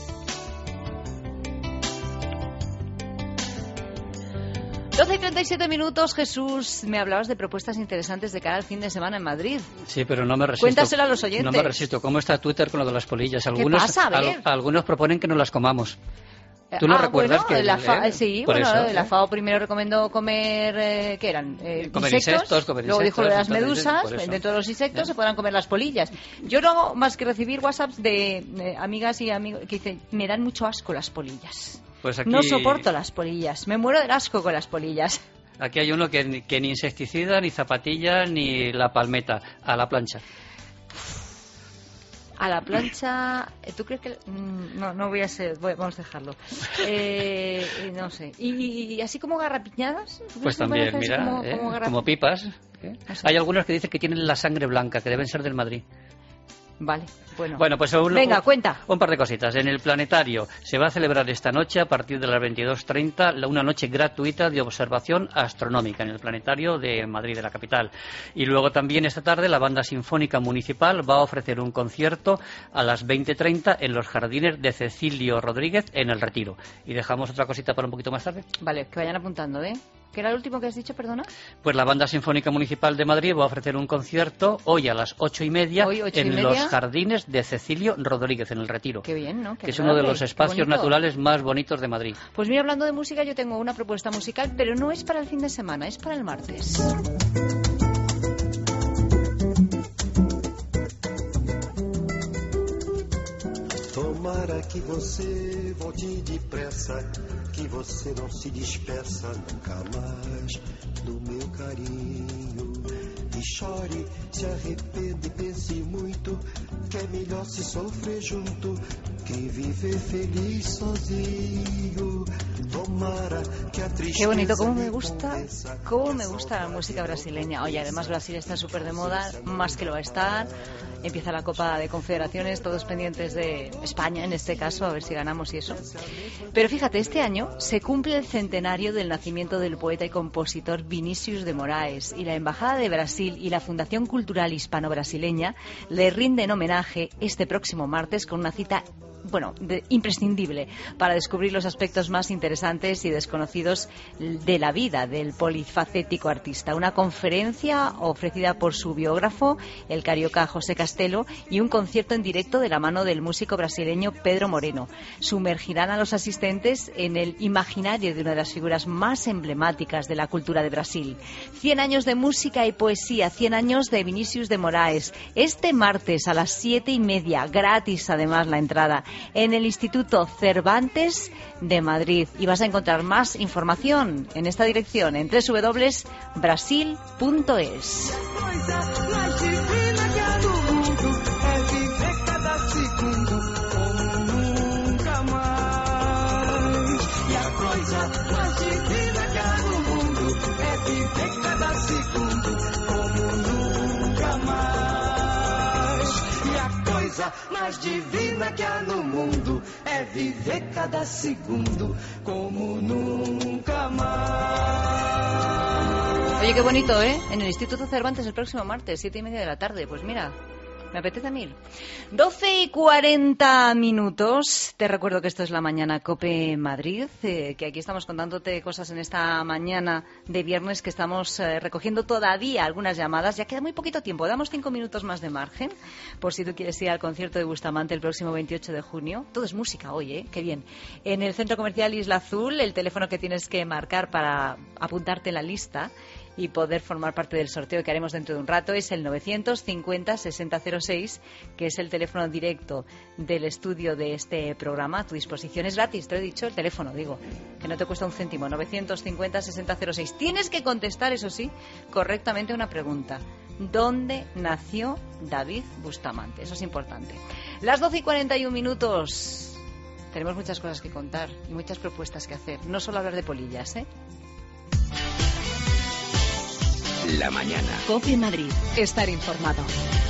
doce y treinta y siete minutos, Jesús, me hablabas de propuestas interesantes de cara al fin de semana en Madrid. Sí, pero no me resisto. Cuéntaselo a los oyentes. No me resisto. ¿Cómo está Twitter con lo de las polillas? Algunos, ¿Qué pasa? A ver. al, algunos proponen que no las comamos. ¿Tú no ah, recuerdas bueno, que la fa- eh, sí, por bueno, eso, la ¿eh? FAO primero recomendó comer, eh, ¿qué eran? Eh, Comer insectos, insectos, comer luego dijo lo de las insectos, medusas, por eso. dentro de los insectos Ya. se podrán comer las polillas. Yo no hago más que recibir WhatsApps de eh, amigas y amigos que dicen, me dan mucho asco las polillas. Pues aquí, No soporto las polillas, me muero del asco con las polillas. aquí hay uno que, ni- que ni insecticida, ni zapatilla, ni la palmeta, a la plancha. A la plancha, ¿tú crees que...? Mm, No, no voy a ser, voy- vamos a dejarlo. Eh, eh, no sé. ¿Y, y así como garrapiñadas? ¿Tú crees Pues que pueden también, hacer así mira, como, ¿eh? como garrapi- como pipas. ¿eh? No sé. Hay algunos que dicen que tienen la sangre blanca, que deben ser del Madrid. Vale, bueno. Bueno, pues un, Venga, un- cuenta. un par de cositas. En el planetario se va a celebrar esta noche, a partir de las veintidós treinta, la- una noche gratuita de observación astronómica en el planetario de Madrid, de la capital. Y luego también esta tarde la Banda Sinfónica Municipal va a ofrecer un concierto a las veinte treinta en los jardines de Cecilio Rodríguez en El Retiro. Y dejamos otra cosita para un poquito más tarde. Vale, que vayan apuntando, ¿eh? ¿Qué era el último que has dicho, perdona? Pues la Banda Sinfónica Municipal de Madrid va a ofrecer un concierto hoy a las ocho y media Hoy, ocho y en media. los jardines de Cecilio Rodríguez en El Retiro. Qué bien, ¿no? Qué que es uno de agradable, los qué espacios bonito. naturales más bonitos de Madrid. Pues mira, hablando de música, yo tengo una propuesta musical, pero no es para el fin de semana, es para el martes. Tomara que você volte depressa, que você não se despeça nunca mais do meu carinho. E chore, se arrepende, pense muito, que é melhor se sofrer junto que viver feliz sozinho. Tomara que a tristeza. Qué bonito, cómo me gusta, cómo me gusta la música brasileña. Oye, además Brasil está súper de moda, más que lo va a estar. Empieza la Copa de Confederaciones, todos pendientes de España, en este caso, a ver si ganamos y eso. Pero fíjate, este año se cumple el centenario del nacimiento del poeta y compositor Vinícius de Moraes, y la Embajada de Brasil y la Fundación Cultural Hispano-Brasileña le rinden homenaje este próximo martes con una cita, bueno, de, imprescindible para descubrir los aspectos más interesantes y desconocidos de la vida del polifacético artista. Una conferencia ofrecida por su biógrafo, el carioca José Castelo, y un concierto en directo de la mano del músico brasileño Pedro Moreno. Sumergirán a los asistentes en el imaginario de una de las figuras más emblemáticas de la cultura de Brasil. Cien años de música y poesía, cien años de Vinícius de Moraes. Este martes a las siete y media, gratis además la entrada, en el Instituto Cervantes de Madrid. Y vas a encontrar más información en esta dirección en doble u doble u doble u punto brasil punto es. coisa mais divina que há no mundo é viver cada segundo como nunca más. Oye, qué bonito, ¿eh? En el Instituto Cervantes el próximo martes, siete y media de la tarde. Pues mira, me apetece a mí. doce y cuarenta minutos. Te recuerdo que esto es La Mañana COPE Madrid, eh, que aquí estamos contándote cosas en esta mañana de viernes, que estamos eh, recogiendo todavía algunas llamadas. Ya queda muy poquito tiempo, damos cinco minutos más de margen, por si tú quieres ir al concierto de Bustamante el próximo veintiocho de junio. Todo es música hoy, ¿eh? Qué bien. En el Centro Comercial Isla Azul, el teléfono que tienes que marcar para apuntarte en la lista y poder formar parte del sorteo que haremos dentro de un rato es el novecientos cincuenta sesenta cero seis, que es el teléfono directo del estudio de este programa. A tu disposición, es gratis, te lo he dicho, el teléfono, digo, que no te cuesta un céntimo. Novecientos cincuenta sesenta cero seis. Tienes que contestar, eso sí, correctamente una pregunta: ¿dónde nació David Bustamante? Eso es importante. Las doce y cuarenta y un minutos. Tenemos muchas cosas que contar y muchas propuestas que hacer, no solo hablar de polillas, ¿eh? La mañana. COPE Madrid. Estar informado.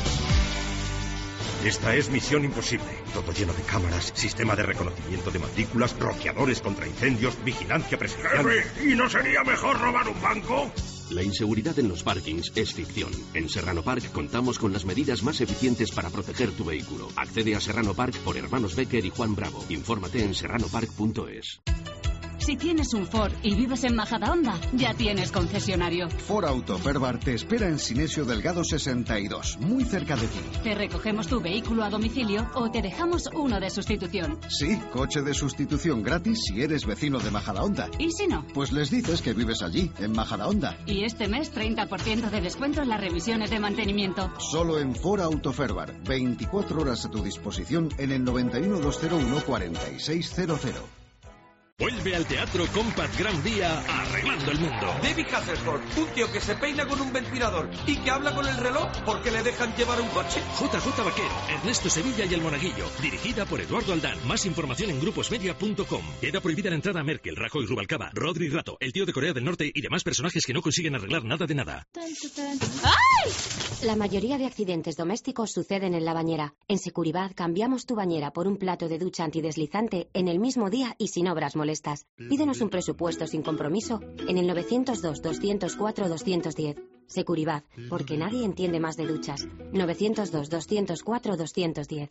Esta es Misión Imposible. Todo lleno de cámaras, sistema de reconocimiento de matrículas, rociadores contra incendios, vigilancia presencial. Jefe, ¿y no sería mejor robar un banco? La inseguridad en los parkings es ficción. En Serrano Park contamos con las medidas más eficientes para proteger tu vehículo. Accede a Serrano Park por Hermanos Becker y Juan Bravo. Infórmate en serrano park punto es. Si tienes un Ford y vives en Majadahonda, ya tienes concesionario. Ford Autoferbar te espera en Sinesio Delgado sesenta y dos, muy cerca de ti. Te recogemos tu vehículo a domicilio o te dejamos uno de sustitución. Sí, coche de sustitución gratis si eres vecino de Majadahonda. ¿Y si no? Pues les dices que vives allí, en Majadahonda. Y este mes treinta por ciento de descuento en las revisiones de mantenimiento. Solo en Ford Autoferbar, veinticuatro horas a tu disposición en el noventa y uno, doscientos uno, cuarenta y seis cero cero. Vuelve al Teatro Compact Gran Vía arreglando el mundo. David Hasselhoff, un tío que se peina con un ventilador y que habla con el reloj porque le dejan llevar un coche. J J Vaquero, Ernesto Sevilla y El Monaguillo, dirigida por Eduardo Aldán. Más información en gruposmedia punto com. Queda prohibida la entrada a Merkel, Rajoy, Rubalcaba, Rodri Rato, el tío de Corea del Norte y demás personajes que no consiguen arreglar nada de nada. ¡Ay! La mayoría de accidentes domésticos suceden en la bañera. En Securivad cambiamos tu bañera por un plato de ducha antideslizante en el mismo día y sin obras molestas. Pídenos un presupuesto sin compromiso en el novecientos dos, doscientos cuatro, doscientos diez. Securivad, porque nadie entiende más de duchas. novecientos dos, doscientos cuatro, doscientos diez.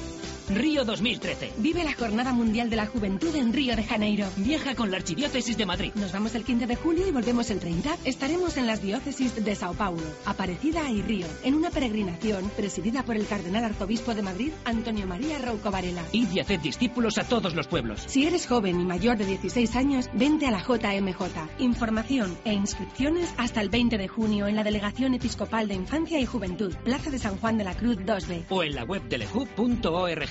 Río dos mil trece. Vive la Jornada Mundial de la Juventud en Río de Janeiro. Viaja con la Archidiócesis de Madrid. Nos vamos el quince de julio y volvemos el treinta. Estaremos en las diócesis de Sao Paulo, Aparecida y Río, en una peregrinación presidida por el Cardenal Arzobispo de Madrid, Antonio María Rouco Varela. Id y haced discípulos a todos los pueblos. Si eres joven y mayor de dieciséis años, vente a la J M J. Información e inscripciones hasta el veinte de junio en la Delegación Episcopal de Infancia y Juventud, Plaza de San Juan de la Cruz dos B. O en la web de leju punto org.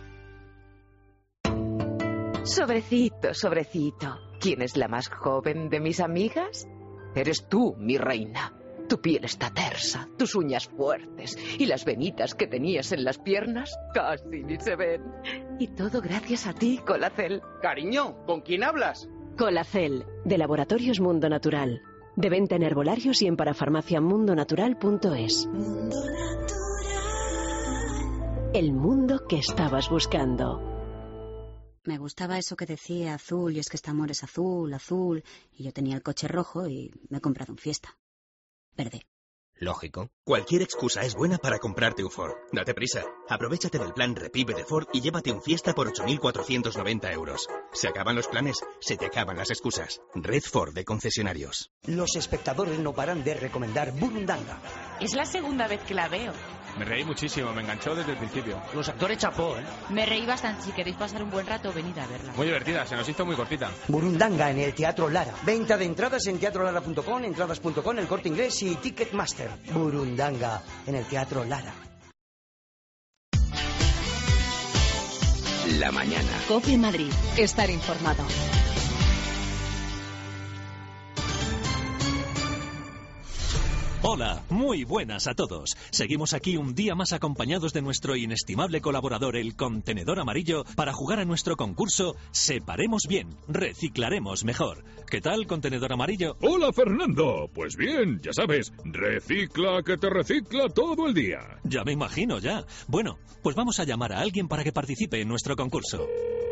Sobrecito, sobrecito, ¿quién es la más joven de mis amigas? Eres tú, mi reina. Tu piel está tersa, tus uñas fuertes y las venitas que tenías en las piernas casi ni se ven. Y todo gracias a ti, Colacel. Cariño, ¿con quién hablas? Colacel, de Laboratorios Mundo Natural. De venta en herbolarios y en parafarmacia mundo natural punto es. Mundo natural. El mundo que estabas buscando. Me gustaba eso que decía azul, y es que este amor es azul, azul, y yo tenía el coche rojo y me he comprado un Fiesta verde. Lógico. Cualquier excusa es buena para comprarte un Ford. Date prisa. Aprovechate del plan Repive de Ford y llévate un Fiesta por ocho mil cuatrocientos noventa euros. Se acaban los planes, se te acaban las excusas. Red Ford de concesionarios. Los espectadores no paran de recomendar Burundanga. Es la segunda vez que la veo. Me reí muchísimo, me enganchó desde el principio. Los actores chapó, ¿eh? Me reí bastante. Si queréis pasar un buen rato, venid a verla. Muy divertida, se nos hizo muy cortita. Burundanga en el Teatro Lara. Venta de entradas en teatro lara punto com, entradas punto com, El Corte Inglés y Ticketmaster. Burundanga en el Teatro Lara. La mañana. COPE Madrid. Estar informado. Hola, muy buenas a todos. Seguimos aquí un día más acompañados de nuestro inestimable colaborador, el Contenedor Amarillo, para jugar a nuestro concurso Separemos Bien, Reciclaremos Mejor. ¿Qué tal, Contenedor Amarillo? Hola, Fernando. Pues bien, ya sabes, recicla que te recicla todo el día. Ya me imagino, ya. Bueno, pues vamos a llamar a alguien para que participe en nuestro concurso.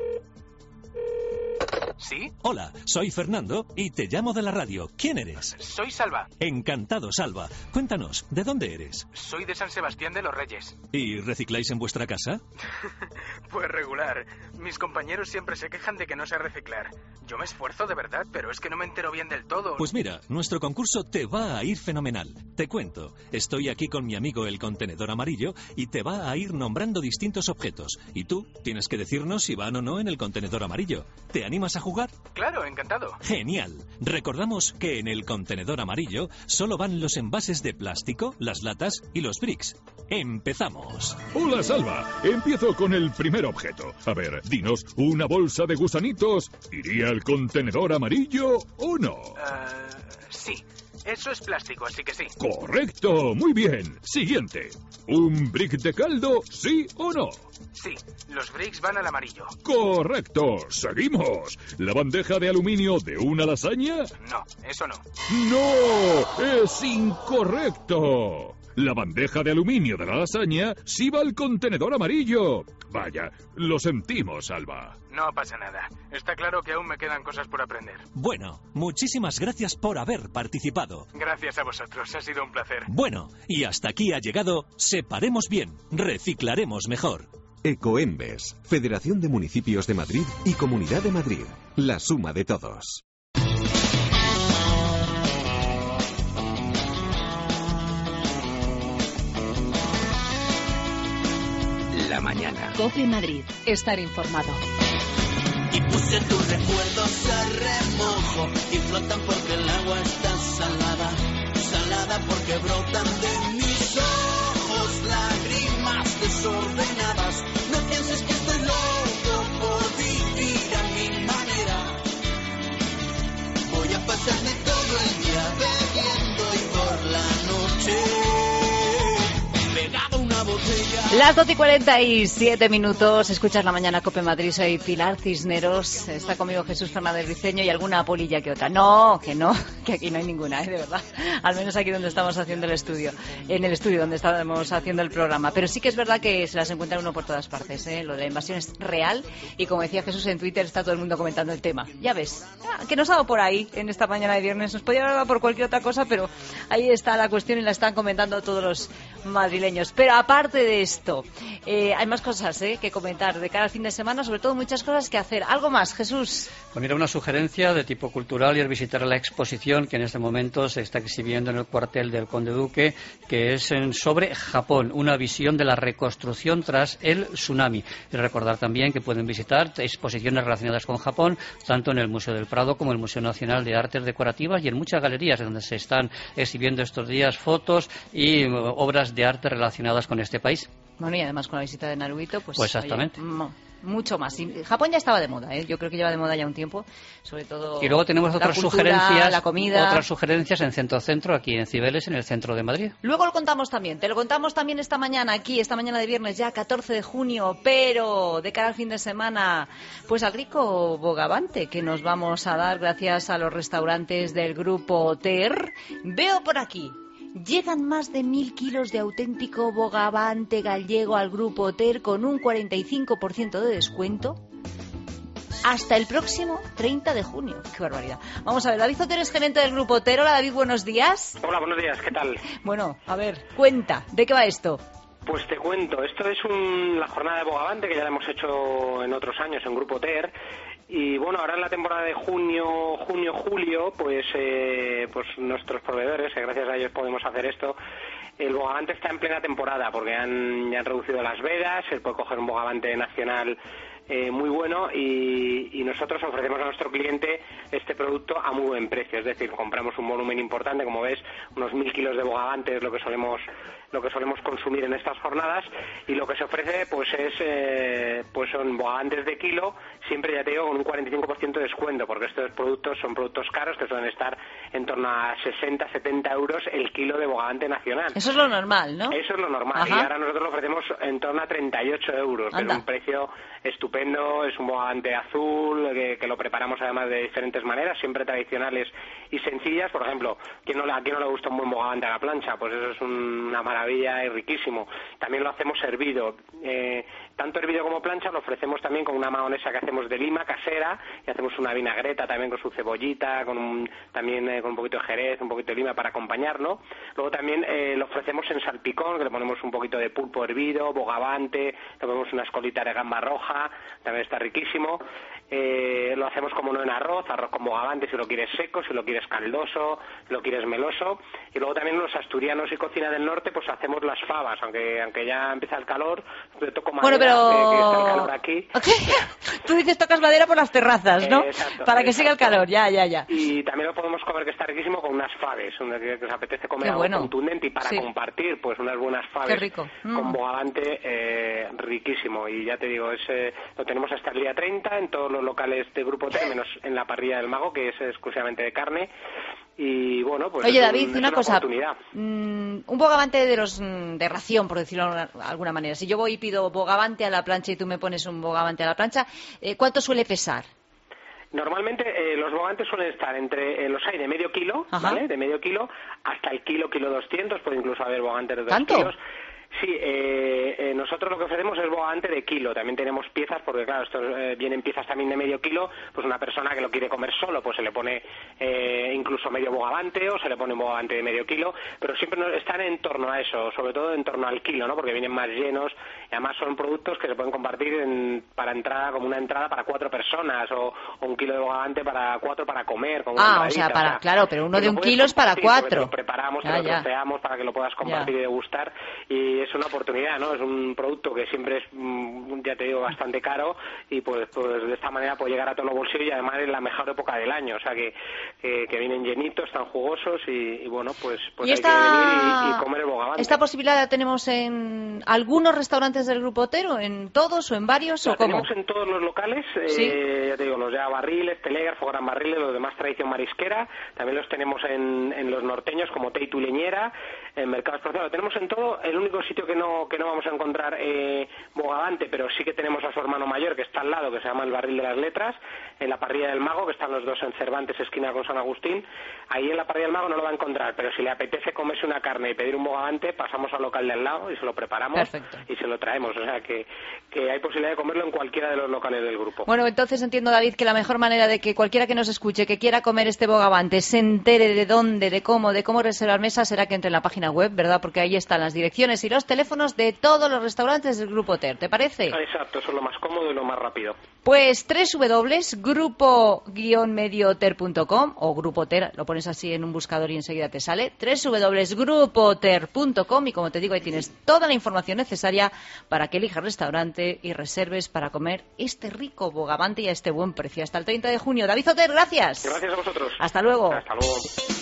¿Sí? Hola, soy Fernando y te llamo de la radio. ¿Quién eres? Soy Salva. Encantado, Salva. Cuéntanos, ¿de dónde eres? Soy de San Sebastián de los Reyes. ¿Y recicláis en vuestra casa? Pues regular. Mis compañeros siempre se quejan de que no sé reciclar. Yo me esfuerzo de verdad, pero es que no me entero bien del todo. Pues mira, nuestro concurso te va a ir fenomenal. Te cuento, estoy aquí con mi amigo el Contenedor Amarillo y te va a ir nombrando distintos objetos. Y tú tienes que decirnos si van o no en el Contenedor Amarillo. ¿Te animas a jugar? Claro, encantado. Genial. Recordamos que en el Contenedor Amarillo solo van los envases de plástico, las latas y los bricks. ¡Empezamos! Hola, Salva. Empiezo con el primer objeto. A ver, dinos, ¿una bolsa de gusanitos iría al Contenedor Amarillo o no? Uh, sí. Eso es plástico, así que sí. Correcto, muy bien. Siguiente. ¿Un brick de caldo, sí o no? Sí, los bricks van al amarillo. Correcto, seguimos. ¿La bandeja de aluminio de una lasaña? No, eso no. ¡No! ¡Es incorrecto! La bandeja de aluminio de la lasaña sí va al Contenedor Amarillo. Vaya, lo sentimos, Salva. No pasa nada. Está claro que aún me quedan cosas por aprender. Bueno, muchísimas gracias por haber participado. Gracias a vosotros, ha sido un placer. Bueno, y hasta aquí ha llegado Separemos Bien, Reciclaremos Mejor. Ecoembes, Federación de Municipios de Madrid y Comunidad de Madrid. La suma de todos. La mañana. COPE Madrid. Estar informado. Y puse tus recuerdos a remojo y flotan porque el agua está salada. Salada porque brotan de mis ojos lágrimas desordenadas. No pienses que estoy loco por vivir a mi manera. Voy a pasarme todo el día bebiendo y por la noche pegado una botella. Las doce y cuarenta y siete minutos, escuchas La Mañana COPE Madrid, soy Pilar Cisneros, está conmigo Jesús Fernández Briceño y alguna polilla que otra. No, que no, que aquí no hay ninguna, ¿eh? De verdad, al menos aquí donde estamos haciendo el estudio, en el estudio donde estamos haciendo el programa, pero sí que es verdad que se las encuentra uno por todas partes, ¿eh? Lo de la invasión es real y como decía Jesús en Twitter está todo el mundo comentando el tema, ya ves, ah, que nos ha dado por ahí en esta mañana de viernes, nos podía haber dado por cualquier otra cosa, pero ahí está la cuestión y la están comentando todos los madrileños. Pero aparte de esto, eh, hay más cosas eh, que comentar de cara al fin de semana, sobre todo muchas cosas que hacer. ¿Algo más, Jesús? Pues mira, una sugerencia de tipo cultural y es visitar la exposición que en este momento se está exhibiendo en el cuartel del Conde Duque, que es en, sobre Japón, una visión de la reconstrucción tras el tsunami. Y recordar también que pueden visitar exposiciones relacionadas con Japón, tanto en el Museo del Prado como en el Museo Nacional de Artes Decorativas y en muchas galerías donde se están exhibiendo estos días fotos y uh, obras de arte relacionadas con este país. Bueno, y además con la visita de Naruhito, pues, pues exactamente. Oye, mucho más. Y Japón ya estaba de moda, ¿eh? Yo creo que lleva de moda ya un tiempo, sobre todo. Y luego tenemos otras la cultura, sugerencias, la comida. otras sugerencias en Centro Centro, aquí en Cibeles, en el centro de Madrid. Luego lo contamos también, te lo contamos también esta mañana aquí, esta mañana de viernes ya catorce de junio, pero de cara al fin de semana, pues al rico bogavante que nos vamos a dar gracias a los restaurantes del grupo Ter. Veo por aquí. Llegan más de mil kilos de auténtico bogavante gallego al Grupo Ter con un cuarenta y cinco por ciento de descuento hasta el próximo treinta de junio. ¡Qué barbaridad! Vamos a ver, David Otero es gerente del Grupo Ter. Hola, David, buenos días. Hola, buenos días, ¿qué tal? Bueno, a ver, cuenta, ¿de qué va esto? Pues te cuento, esto es un, la jornada de bogavante que ya la hemos hecho en otros años en Grupo Ter. Y bueno, ahora en la temporada de junio, junio, julio, pues eh, pues nuestros proveedores, que gracias a ellos podemos hacer esto, el bogavante está en plena temporada porque han, ya han reducido las vedas, se puede coger un bogavante nacional eh, muy bueno y, y nosotros ofrecemos a nuestro cliente este producto a muy buen precio, es decir, compramos un volumen importante, como ves, unos mil kilos de bogavante es lo que solemos lo que solemos consumir en estas jornadas, y lo que se ofrece pues es eh, pues son bogavantes de kilo, siempre ya te digo con un cuarenta y cinco por ciento de descuento, porque estos productos son productos caros que suelen estar en torno a sesenta, setenta euros el kilo de bogavante nacional. Eso es lo normal, ¿no? Eso es lo normal. Ajá. Y ahora nosotros lo ofrecemos en torno a treinta y ocho euros, que es un precio estupendo. Es un bogavante azul que, que lo preparamos además de diferentes maneras, siempre tradicionales y sencillas. Por ejemplo, ¿quién no le, ¿a quién no le gusta un buen bogavante a la plancha? Pues eso es una maravilla y riquísimo. También lo hacemos hervido. Eh, tanto hervido como plancha lo ofrecemos también con una mahonesa que hacemos de lima casera, y hacemos una vinagreta también con su cebollita, con un, también eh, con un poquito de jerez, un poquito de lima para acompañarlo. Luego también eh, lo ofrecemos en salpicón, que le ponemos un poquito de pulpo hervido, bogavante, le ponemos unas colitas de gamba roja, también está riquísimo. Eh, lo hacemos como no en arroz, arroz con bogavante si lo quieres seco, si lo quieres caldoso, si lo quieres meloso. Y luego también los asturianos y cocina del norte pues hacemos las fabas, aunque aunque ya empieza el calor, le toco madera, bueno, pero... eh, que está el calor aquí. Okay. Tú dices tocas madera por las terrazas, ¿no? Eh, exacto, para que exacto. siga el calor, ya, ya, ya. Y también lo podemos comer, que está riquísimo, con unas faves, que os apetece comer Qué algo bueno. contundente, y para sí. compartir pues unas buenas faves. Qué rico. Mm. Con bogavante eh, riquísimo. Y ya te digo, es, eh, lo tenemos hasta el día treinta en todos los locales de Grupo T, menos en la parrilla del Mago, que es exclusivamente de carne. Y bueno, pues Oye, es David, un, una es cosa, oportunidad. Mm, un bogavante de los mm, de ración, por decirlo de alguna manera. Si yo voy y pido bogavante a la plancha y tú me pones un bogavante a la plancha, eh, ¿cuánto suele pesar? Normalmente eh, los bogavantes suelen estar entre, eh, los hay de medio kilo, Ajá. ¿vale? De medio kilo hasta el kilo, kilo doscientos, puede incluso haber bogavantes de dos ¿Tanto? kilos. Sí, eh, eh, nosotros lo que ofrecemos es bogavante de kilo. También tenemos piezas, porque claro, estos eh, vienen piezas también de medio kilo. Pues una persona que lo quiere comer solo, pues se le pone eh, incluso medio bogavante, o se le pone un bogavante de medio kilo. Pero siempre no, están en torno a eso, sobre todo en torno al kilo, ¿no? Porque vienen más llenos, y además son productos que se pueden compartir en, para entrada, como una entrada para cuatro personas, o, o un kilo de bogavante para cuatro para comer. Con Ah, una o sea, entradita. para, O sea, claro, pero uno que de lo un puedes kilo es para compartir, porque cuatro. Te lo preparamos, Ya, te lo ya. troceamos para que lo puedas compartir Ya. y degustar, y es una oportunidad, ¿no? Es un producto que siempre es, mm, ya te digo, bastante caro, y pues, pues de esta manera puede llegar a todos los bolsillos, y además en la mejor época del año, o sea que, que, que vienen llenitos, están jugosos, y, y bueno, pues, pues ¿Y hay esta, que venir y, y comer el bogavante. ¿Esta posibilidad la tenemos en algunos restaurantes del Grupo Otero? ¿En todos o en varios? La ¿O cómo? tenemos en todos los locales, eh, Sí. ya te digo, los ya Barriles, Telégrafo, Gran Barriles, los demás tradición marisquera. También los tenemos en, en los norteños como Teitu y Leñera, en Mercados Procesados. Lo tenemos en todo. El único sitio que no que no vamos a encontrar eh, bogavante, pero sí que tenemos a su hermano mayor, que está al lado, que se llama el Barril de las Letras, en la parrilla del Mago, que están los dos en Cervantes, esquina con San Agustín. Ahí en la parrilla del Mago no lo va a encontrar, pero si le apetece comerse una carne y pedir un bogavante, pasamos al local de al lado y se lo preparamos. Perfecto. Y se lo traemos. O sea que, que hay posibilidad de comerlo en cualquiera de los locales del grupo. Bueno, entonces entiendo, David, que la mejor manera de que cualquiera que nos escuche, que quiera comer este bogavante, se entere de dónde, de cómo, de cómo reservar mesa, será que entre en la página web, ¿verdad? Porque ahí están las direcciones y los teléfonos de todos los restaurantes del Grupo Ter. ¿Te parece? Exacto, eso es lo más cómodo y lo más rápido. Pues doble u doble u doble u punto grupo medio ter punto com o Grupo Ter, lo pones así en un buscador y enseguida te sale, doble u doble u doble u punto grupo ter punto com, y como te digo, ahí tienes toda la información necesaria para que elijas restaurante y reserves para comer este rico bogavante y a este buen precio. Hasta el treinta de junio. David Oter, gracias. Gracias a vosotros. Hasta luego. Hasta luego.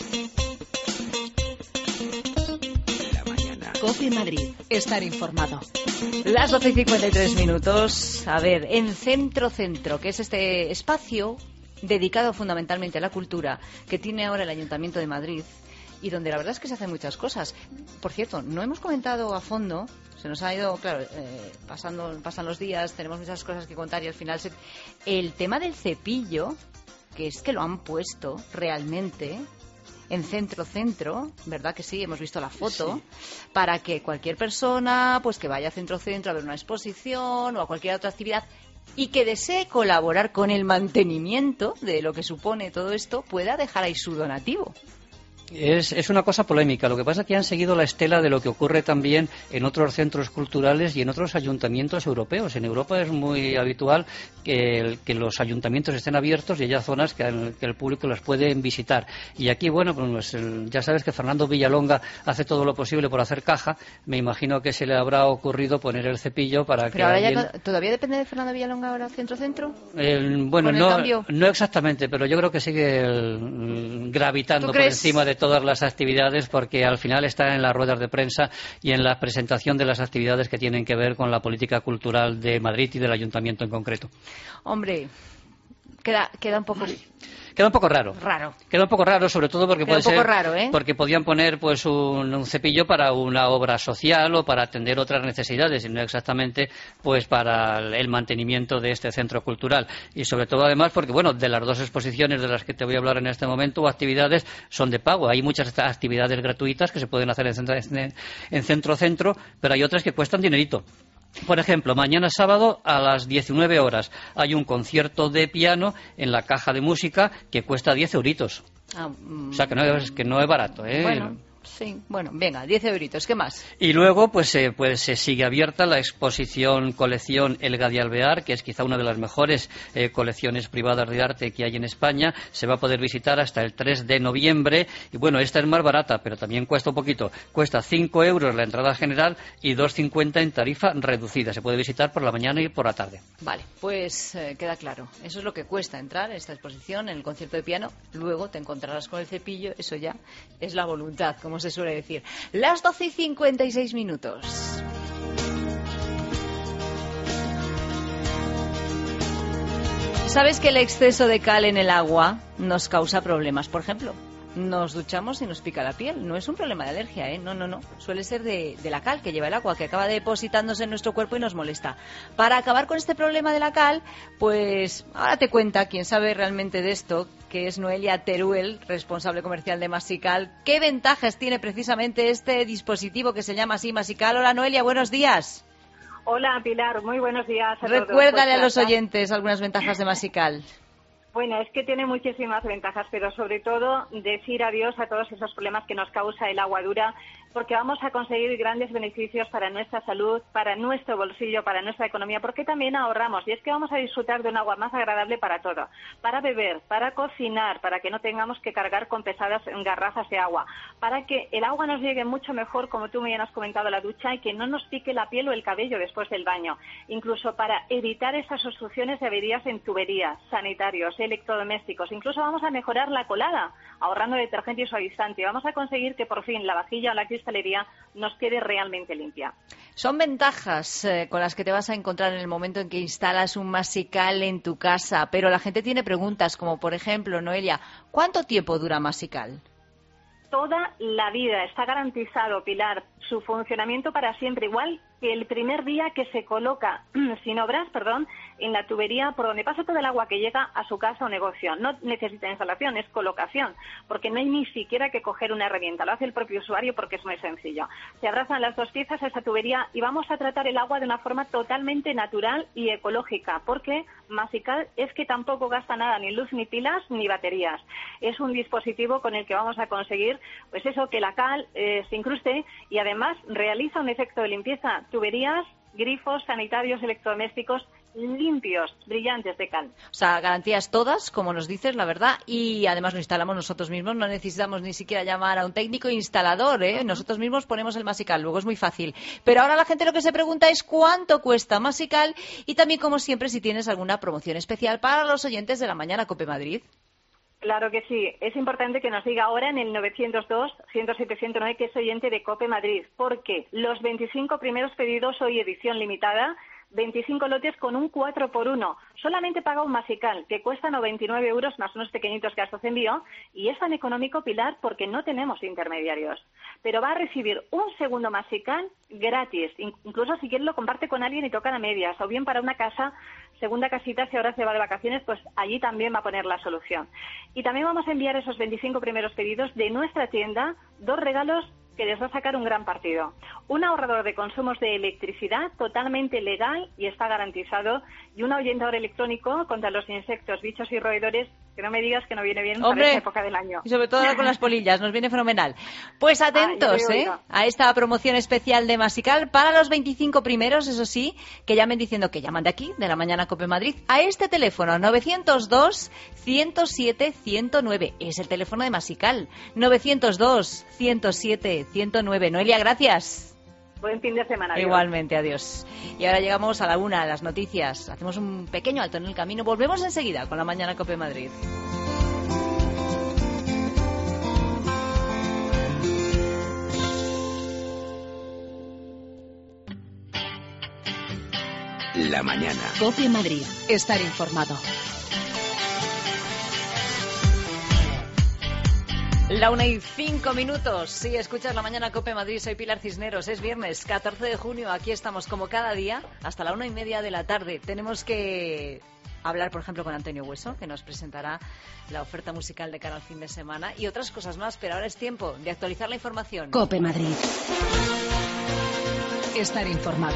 COPE Madrid. Estar informado. Las doce y cincuenta y tres minutos. A ver, en Centro Centro, que es este espacio dedicado fundamentalmente a la cultura que tiene ahora el Ayuntamiento de Madrid, y donde la verdad es que se hacen muchas cosas. Por cierto, no hemos comentado a fondo, se nos ha ido, claro, eh, pasando, pasan los días, tenemos muchas cosas que contar y al final se... el tema del cepillo, que es que lo han puesto realmente en Centro Centro, ¿verdad que sí? Hemos visto la foto, sí. Para que cualquier persona pues que vaya a Centro Centro a ver una exposición o a cualquier otra actividad y que desee colaborar con el mantenimiento de lo que supone todo esto, pueda dejar ahí su donativo. Es, es una cosa polémica. Lo que pasa es que han seguido la estela de lo que ocurre también en otros centros culturales y en otros ayuntamientos europeos. En Europa es muy habitual que, el, que los ayuntamientos estén abiertos y haya zonas que el, que el público las puede visitar. Y aquí, bueno, pues el, ya sabes que Fernando Villalonga hace todo lo posible por hacer caja. Me imagino que se le habrá ocurrido poner el cepillo para Pero que ahora alguien... ya todavía depende de Fernando Villalonga ahora Centro Centro. El, bueno, ¿Con el no, cambio? no exactamente, pero yo creo que sigue el, gravitando por encima de todas las actividades, porque al final está en las ruedas de prensa y en la presentación de las actividades que tienen que ver con la política cultural de Madrid y del Ayuntamiento en concreto. Hombre, queda, queda un poco... Queda un poco raro. Raro. Queda un poco raro, sobre todo porque Queda puede un poco ser raro, ¿eh? porque podían poner pues un, un cepillo para una obra social o para atender otras necesidades y no exactamente pues para el, el mantenimiento de este centro cultural. Y sobre todo además porque bueno, de las dos exposiciones de las que te voy a hablar en este momento o actividades son de pago. Hay muchas actividades gratuitas que se pueden hacer en centro en, en centro, centro, pero hay otras que cuestan dinerito. Por ejemplo, mañana sábado a las diecinueve horas hay un concierto de piano en la Caja de Música que cuesta diez euritos. Ah, mm, o sea, que no es, que no es barato, ¿eh? Bueno, sí, bueno, venga, diez euritos, ¿qué más? Y luego, pues, eh, pues se sigue abierta la exposición colección Elga de Alvear, que es quizá una de las mejores eh, colecciones privadas de arte que hay en España. Se va a poder visitar hasta el tres de noviembre. Y bueno, esta es más barata, pero también cuesta un poquito. Cuesta cinco euros la entrada general y dos cincuenta en tarifa reducida. Se puede visitar por la mañana y por la tarde. Vale, pues eh, queda claro. Eso es lo que cuesta entrar en esta exposición, en el concierto de piano. Luego te encontrarás con el cepillo. Eso ya es la voluntad, como se suele decir. Las doce y cincuenta y seis minutos. ¿Sabes que el exceso de cal en el agua nos causa problemas? Por ejemplo, nos duchamos y nos pica la piel. No es un problema de alergia, ¿eh? No, no, no. Suele ser de, de la cal que lleva el agua, que acaba depositándose en nuestro cuerpo y nos molesta. Para acabar con este problema de la cal, pues ahora te cuenta quien sabe realmente de esto, que es Noelia Teruel, responsable comercial de Masical. ¿Qué ventajas tiene precisamente este dispositivo que se llama así Masical? Hola Noelia, buenos días. Hola Pilar, muy buenos días a todos. Recuérdale Pues, a los oyentes algunas ventajas de Masical. Bueno, es que tiene muchísimas ventajas, pero sobre todo decir adiós a todos esos problemas que nos causa el agua dura, porque vamos a conseguir grandes beneficios para nuestra salud, para nuestro bolsillo, para nuestra economía, porque también ahorramos. Y es que vamos a disfrutar de un agua más agradable para todo, para beber, para cocinar, para que no tengamos que cargar con pesadas garrafas de agua, para que el agua nos llegue mucho mejor, como tú me has comentado, a la ducha, y que no nos pique la piel o el cabello después del baño. Incluso para evitar esas obstrucciones de averías en tuberías, sanitarios, electrodomésticos. Incluso vamos a mejorar la colada, ahorrando detergente y suavizante. Vamos a conseguir que por fin la vajilla o la cristalería nos quede realmente limpia. Son ventajas eh, con las que te vas a encontrar en el momento en que instalas un Masical en tu casa, pero la gente tiene preguntas como, por ejemplo, Noelia, ¿cuánto tiempo dura Masical? Toda la vida, está garantizado, Pilar, su funcionamiento para siempre, igual que el primer día que se coloca sin obras, perdón, en la tubería por donde pasa todo el agua que llega a su casa o negocio. No necesita instalación, es colocación, porque no hay ni siquiera que coger una herramienta, lo hace el propio usuario porque es muy sencillo. Se abrazan las dos piezas a esa tubería y vamos a tratar el agua de una forma totalmente natural y ecológica, porque Masical es que tampoco gasta nada, ni luz, ni pilas, ni baterías. Es un dispositivo con el que vamos a conseguir, pues eso, que la cal eh, se incruste y además realiza un efecto de limpieza. Tuberías, grifos, sanitarios, electrodomésticos limpios, brillantes de cal. O sea, garantías todas, como nos dices, la verdad, y además lo instalamos nosotros mismos, no necesitamos ni siquiera llamar a un técnico instalador, ¿eh? Nosotros mismos ponemos el Masical, luego es muy fácil. Pero ahora la gente lo que se pregunta es cuánto cuesta Masical y también, como siempre, si tienes alguna promoción especial para los oyentes de la Mañana Cope Madrid. Claro que sí. Es importante que nos diga ahora en el novecientos dos, ciento siete, ciento nueve que es oyente de Cope Madrid, porque los veinticinco primeros pedidos hoy edición limitada, veinticinco lotes con un cuatro por uno. Solamente paga un Masical, que cuesta noventa y nueve euros más unos pequeñitos gastos de envío, y es tan económico, Pilar, porque no tenemos intermediarios. Pero va a recibir un segundo Masical gratis. Incluso si quiere lo comparte con alguien y tocan a medias, o bien para una casa, segunda casita, si ahora se va de vacaciones, pues allí también va a poner la solución. Y también vamos a enviar esos veinticinco primeros pedidos de nuestra tienda, dos regalos que les va a sacar un gran partido. Un ahorrador de consumos de electricidad totalmente legal y está garantizado, y un ahuyentador electrónico contra los insectos, bichos y roedores, que no me digas que no viene bien. Hombre, para esta época del año. Y sobre todo ahora con las polillas, nos viene fenomenal. Pues atentos, ah, ¿eh? a esta promoción especial de Masical para los veinticinco primeros, eso sí, que llamen diciendo que llaman de aquí, de la Mañana Cope Madrid, a este teléfono, novecientos dos, ciento siete, ciento nueve. Es el teléfono de Masical, novecientos dos, ciento siete, ciento nueve. Noelia, gracias. Buen fin de semana. Adiós. Igualmente, adiós. Y ahora llegamos a la una, a las noticias. Hacemos un pequeño alto en el camino. Volvemos enseguida con la Mañana Cope Madrid. la mañana. COPE Madrid. Estar informado. La una y cinco minutos. Si escuchas La Mañana COPE Madrid, soy Pilar Cisneros. Es viernes, catorce de junio. Aquí estamos como cada día hasta la una y media de la tarde. Tenemos que hablar, por ejemplo, con Antonio Hueso, que nos presentará la oferta musical de cara al fin de semana y otras cosas más. Pero ahora es tiempo de actualizar la información. COPE Madrid. Estar informado.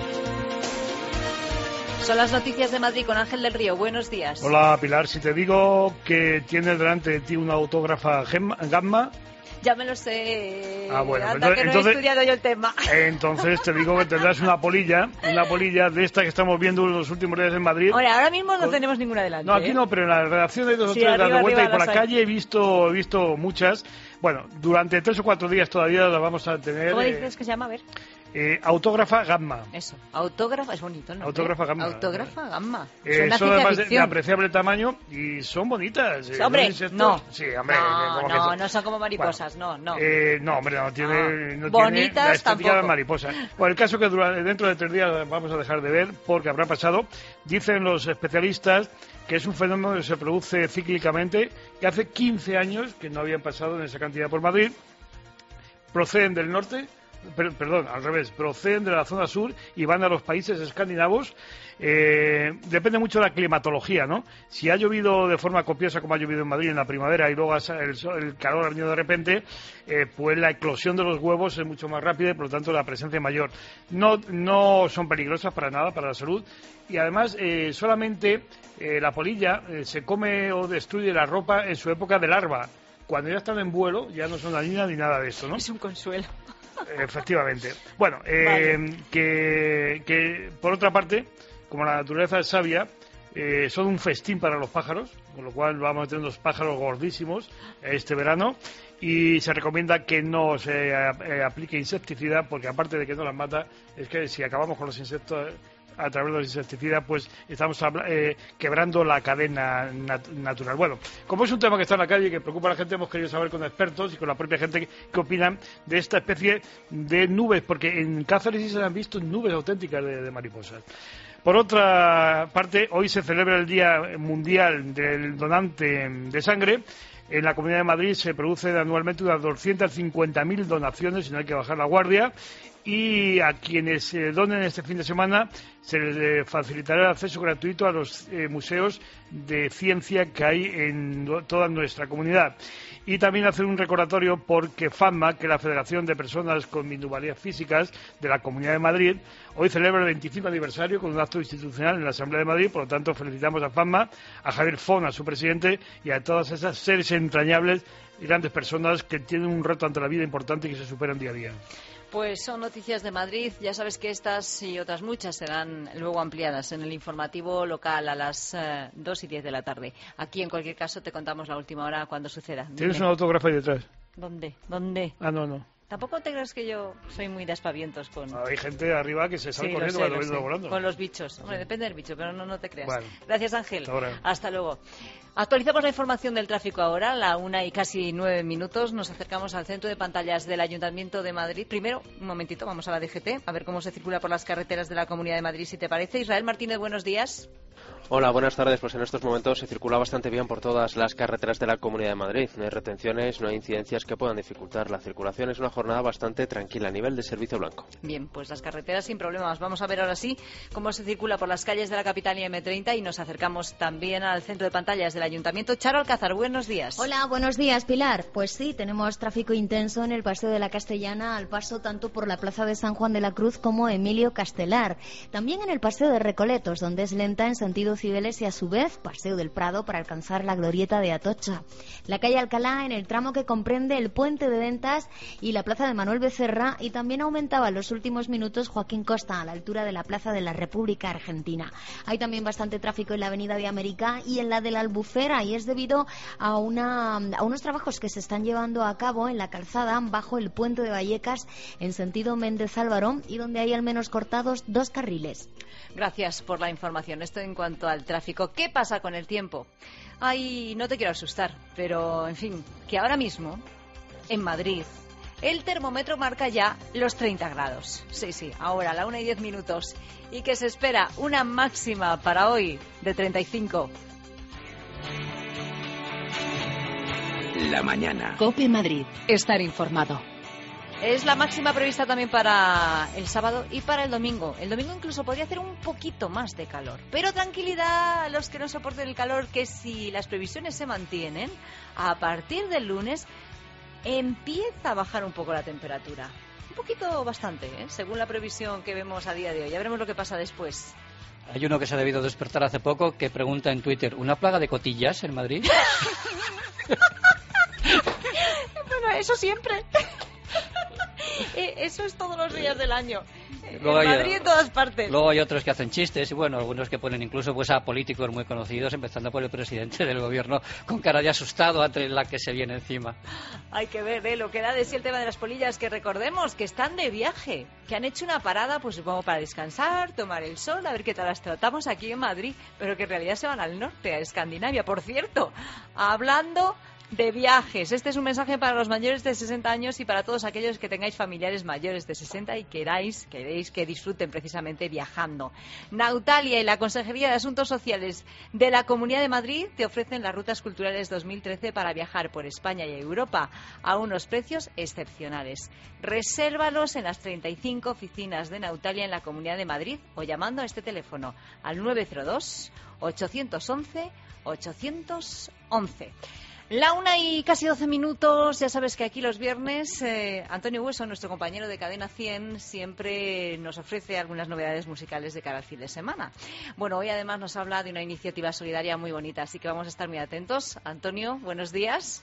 Son las noticias de Madrid con Ángel del Río. Buenos días. Hola, Pilar. Si te digo que tienes delante de ti una autógrafa Gamma... Ya me lo sé. Ah, bueno. Anda, Entonces, que no entonces, he estudiado yo el tema. Entonces te digo que tendrás una polilla, una polilla de esta que estamos viendo en los últimos días en Madrid. Ahora, ahora mismo no con... tenemos ninguna delante. No, aquí ¿eh? no, pero en la redacción hay dos o sí, tres arriba, dando vuelta y por la hay. calle he visto, he visto muchas. Bueno, durante tres o cuatro días todavía las vamos a tener. ¿Cómo eh, dices que se llama? A ver. Eh, autógrafa Gamma. Eso, autógrafa, es bonito, ¿no? Autógrafa Gamma. Autógrafa Gamma. Eh, son además de, de apreciable tamaño y son bonitas. Eh, hombre, no. Sí, hombre. No, como no, que no son como mariposas, bueno, no, no. Eh, no, hombre, no tiene, no. No bonitas tiene la estética tampoco. de mariposa. Bueno, el caso que dura, dentro de tres días vamos a dejar de ver porque habrá pasado. Dicen los especialistas que es un fenómeno que se produce cíclicamente, que hace quince años que no habían pasado en esa cantidad por Madrid. Proceden del norte. Per, perdón, al revés, proceden de la zona sur y van a los países escandinavos. Eh, depende mucho de la climatología, ¿no? Si ha llovido de forma copiosa como ha llovido en Madrid en la primavera y luego el, el calor ha venido de repente, eh, pues la eclosión de los huevos es mucho más rápida y por lo tanto la presencia es mayor. No, no son peligrosas para nada, para la salud, y además eh, solamente eh, la polilla eh, se come o destruye la ropa en su época de larva. Cuando ya están en vuelo ya no son dañinas ni nada de esto, ¿no? Es un consuelo. Efectivamente. Bueno, eh, vale. que, que por otra parte, como la naturaleza es sabia, eh, son un festín para los pájaros, con lo cual vamos a tener unos pájaros gordísimos este verano y se recomienda que no se eh, aplique insecticida porque aparte de que no las mata, es que si acabamos con los insectos a través de los insecticidas, pues estamos eh, quebrando la cadena nat natural. Bueno, como es un tema que está en la calle y que preocupa a la gente, hemos querido saber con expertos y con la propia gente qué opinan de esta especie de nubes, porque en Cáceres sí se han visto nubes auténticas de, de mariposas. Por otra parte, hoy se celebra el Día Mundial del Donante de Sangre. En la Comunidad de Madrid se producen anualmente unas doscientas cincuenta mil donaciones, y no hay que bajar la guardia. Y a quienes eh, donen este fin de semana se les eh, facilitará el acceso gratuito a los eh, museos de ciencia que hay en do, toda nuestra comunidad. Y también hacer un recordatorio porque FAMMA, que es la Federación de Personas con Minusvalías Físicas de la Comunidad de Madrid, hoy celebra el veinticinco aniversario con un acto institucional en la Asamblea de Madrid. Por lo tanto, felicitamos a FAMMA, a Javier Fon, a su presidente, y a todas esas seres entrañables y grandes personas que tienen un reto ante la vida importante y que se superan día a día. Pues son noticias de Madrid. Ya sabes que estas y otras muchas serán luego ampliadas en el informativo local a las eh, dos y diez de la tarde. Aquí, en cualquier caso, te contamos la última hora cuando suceda. ¿Tienes Dime. un autógrafo ahí detrás? ¿Dónde? ¿Dónde? Ah, no, no. Tampoco te creas que yo soy muy de aspavientos con... Hay gente arriba que se sale sí, corriendo cuando ven volando. Con los bichos. Hombre, depende del bicho, pero no, no te creas. Bueno. Gracias, Ángel. Hasta ahora. Hasta luego. Actualizamos la información del tráfico ahora, la una y casi nueve minutos. Nos acercamos al centro de pantallas del Ayuntamiento de Madrid. Primero, un momentito, vamos a la D G T, a ver cómo se circula por las carreteras de la Comunidad de Madrid, si te parece. Israel Martínez, buenos días. Hola, buenas tardes. Pues en estos momentos se circula bastante bien por todas las carreteras de la Comunidad de Madrid. No hay retenciones, no hay incidencias que puedan dificultar la circulación. Es una jornada bastante tranquila a nivel de servicio blanco. Bien, pues las carreteras sin problemas. Vamos a ver ahora sí cómo se circula por las calles de la capital y M treinta y nos acercamos también al centro de pantallas del Ayuntamiento. Charo Alcázar, buenos días. Hola, buenos días, Pilar. Pues sí, tenemos tráfico intenso en el Paseo de la Castellana, al paso tanto por la Plaza de San Juan de la Cruz como Emilio Castelar. También en el Paseo de Recoletos, donde es lenta en sentido Cibeles y a su vez Paseo del Prado para alcanzar la glorieta de Atocha. La calle Alcalá en el tramo que comprende el Puente de Ventas y la Plaza de Manuel Becerra, y también aumentaba en los últimos minutos Joaquín Costa a la altura de la Plaza de la República Argentina. Hay también bastante tráfico en la Avenida de América y en la de la Albufera, y es debido a, una, a unos trabajos que se están llevando a cabo en la calzada bajo el Puente de Vallecas en sentido Méndez Álvaro, y donde hay al menos cortados dos carriles. Gracias por la información. Esto en cuanto al tráfico. ¿Qué pasa con el tiempo? Ay, no te quiero asustar, pero en fin, que ahora mismo en Madrid el termómetro marca ya los treinta grados. Sí, sí, ahora a la una y diez minutos. Y que se espera una máxima para hoy de treinta y cinco. La mañana. COPE Madrid. Estar informado. Es la máxima prevista también para el sábado y para el domingo. El domingo incluso podría hacer un poquito más de calor. Pero tranquilidad a los que no soporten el calor, que si las previsiones se mantienen, a partir del lunes empieza a bajar un poco la temperatura. Un poquito bastante, ¿eh? Según la previsión que vemos a día de hoy. Ya veremos lo que pasa después. Hay uno que se ha debido despertar hace poco que pregunta en Twitter, ¿una plaga de cotillas en Madrid? Bueno, eso siempre. Eso es todos los días del año. Luego en hay, Madrid, en todas partes. Luego hay otros que hacen chistes y bueno, algunos que ponen incluso pues a políticos muy conocidos, empezando por el presidente del gobierno, con cara de asustado ante la que se viene encima. Hay que ver ¿eh? lo que da de sí el tema de las polillas, que recordemos que están de viaje, que han hecho una parada, pues supongo para descansar, tomar el sol, a ver qué tal las tratamos aquí en Madrid, pero que en realidad se van al norte, a Escandinavia. Por cierto, hablando de viajes, este es un mensaje para los mayores de sesenta años y para todos aquellos que tengáis familiares mayores de sesenta y queráis, queréis que disfruten precisamente viajando. Nautalia y la Consejería de Asuntos Sociales de la Comunidad de Madrid te ofrecen las Rutas Culturales dos mil trece para viajar por España y Europa a unos precios excepcionales. Resérvalos en las treinta y cinco oficinas de Nautalia en la Comunidad de Madrid o llamando a este teléfono al nueve cero dos, ochocientos once, ochocientos once. La una y casi doce minutos, ya sabes que aquí los viernes eh, Antonio Hueso, nuestro compañero de Cadena cien, siempre nos ofrece algunas novedades musicales de cara al fin de semana. Bueno, hoy además nos habla de una iniciativa solidaria muy bonita, así que vamos a estar muy atentos. Antonio, buenos días.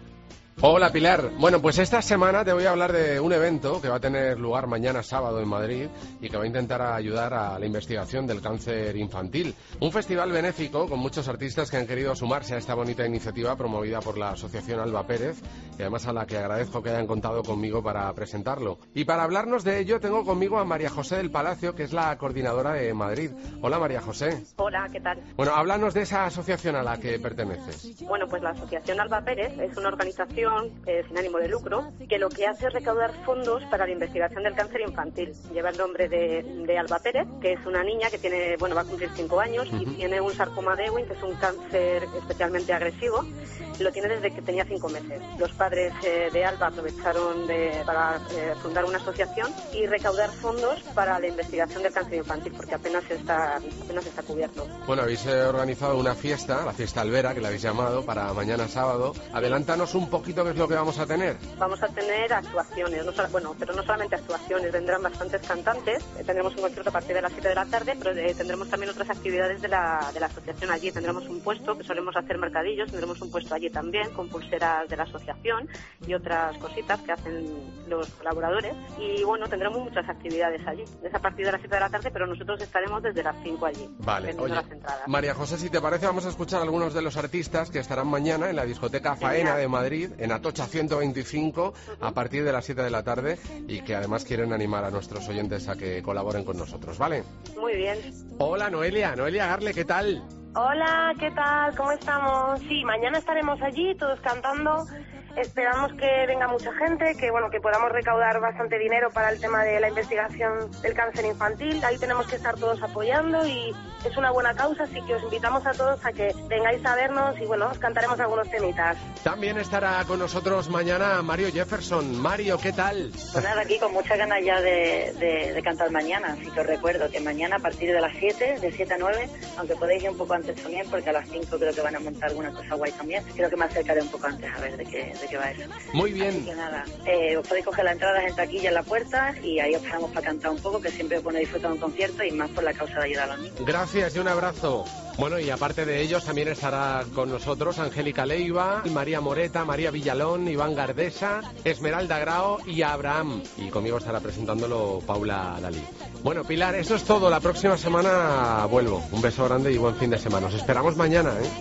Hola Pilar, bueno pues esta semana te voy a hablar de un evento que va a tener lugar mañana sábado en Madrid y que va a intentar ayudar a la investigación del cáncer infantil. Un festival benéfico con muchos artistas que han querido sumarse a esta bonita iniciativa promovida por la Asociación Alba Pérez y además a la que agradezco que hayan contado conmigo para presentarlo. Y para hablarnos de ello tengo conmigo a María José del Palacio, que es la coordinadora de Madrid. Hola María José. Hola, ¿qué tal? Bueno, háblanos de esa asociación a la que perteneces. Bueno, pues la Asociación Alba Pérez es una organización Eh, sin ánimo de lucro, que lo que hace es recaudar fondos para la investigación del cáncer infantil. Lleva el nombre de, de Alba Pérez, que es una niña que tiene, bueno, va a cumplir cinco años uh-huh. y tiene un sarcoma de Ewing, que es un cáncer especialmente agresivo. Lo tiene desde que tenía cinco meses. Los padres eh, de Alba aprovecharon de, para eh, fundar una asociación y recaudar fondos para la investigación del cáncer infantil, porque apenas está, apenas está cubierto. Bueno, habéis eh, organizado una fiesta, la fiesta Albera, que la habéis llamado, para mañana sábado. Adelántanos un poquito qué es lo que vamos a tener. Vamos a tener actuaciones, no solo, bueno, pero no solamente actuaciones, vendrán bastantes cantantes, eh, tendremos un concierto a partir de las siete de la tarde, pero eh, tendremos también otras actividades de la, de la asociación allí. Tendremos un puesto, que solemos hacer mercadillos, tendremos un puesto allí también, con pulseras de la asociación y otras cositas que hacen los colaboradores. Y bueno, tendremos muchas actividades allí. Es a partir de las siete de la tarde, pero nosotros estaremos desde las cinco allí. Vale, oye, las entradas. María José, si te parece, vamos a escuchar a algunos de los artistas que estarán mañana en la discoteca Faena de Madrid, en Atocha ciento veinticinco, uh-huh. a partir de las siete de la tarde, y que además quieren animar a nuestros oyentes a que colaboren con nosotros, ¿vale? Muy bien. Hola Noelia, Noelia Garle, ¿qué tal? Hola, ¿qué tal? ¿Cómo estamos? Sí, mañana estaremos allí, todos cantando. Esperamos que venga mucha gente, que bueno, que podamos recaudar bastante dinero para el tema de la investigación del cáncer infantil. Ahí tenemos que estar todos apoyando y es una buena causa, así que os invitamos a todos a que vengáis a vernos y bueno, os cantaremos algunos temitas. También estará con nosotros mañana Mario Jefferson. Mario, ¿qué tal? Pues nada, aquí con muchas ganas ya de, de, de cantar mañana, así que os recuerdo que mañana a partir de las siete, de siete a nueve, aunque podéis ir un poco antes también, porque a las cinco creo que van a montar alguna cosa guay también, creo que me acercaré un poco antes a ver de qué, de qué va eso. Muy bien. Así que nada, eh, os podéis coger la entrada en taquilla en la puerta y ahí os esperamos para cantar un poco, que siempre os pone a disfrutar un concierto y más por la causa de ayudar a los niños. Gracias y un abrazo. Bueno, y aparte de ellos también estará con nosotros Angélica Leiva, María Moreta, María Villalón, Iván Gardesa, Esmeralda Grao y Abraham. Y conmigo estará presentándolo Paula Dalí. Bueno, Pilar, eso es todo. La próxima semana vuelvo. Un beso grande y buen fin de semana. Os esperamos mañana, ¿eh?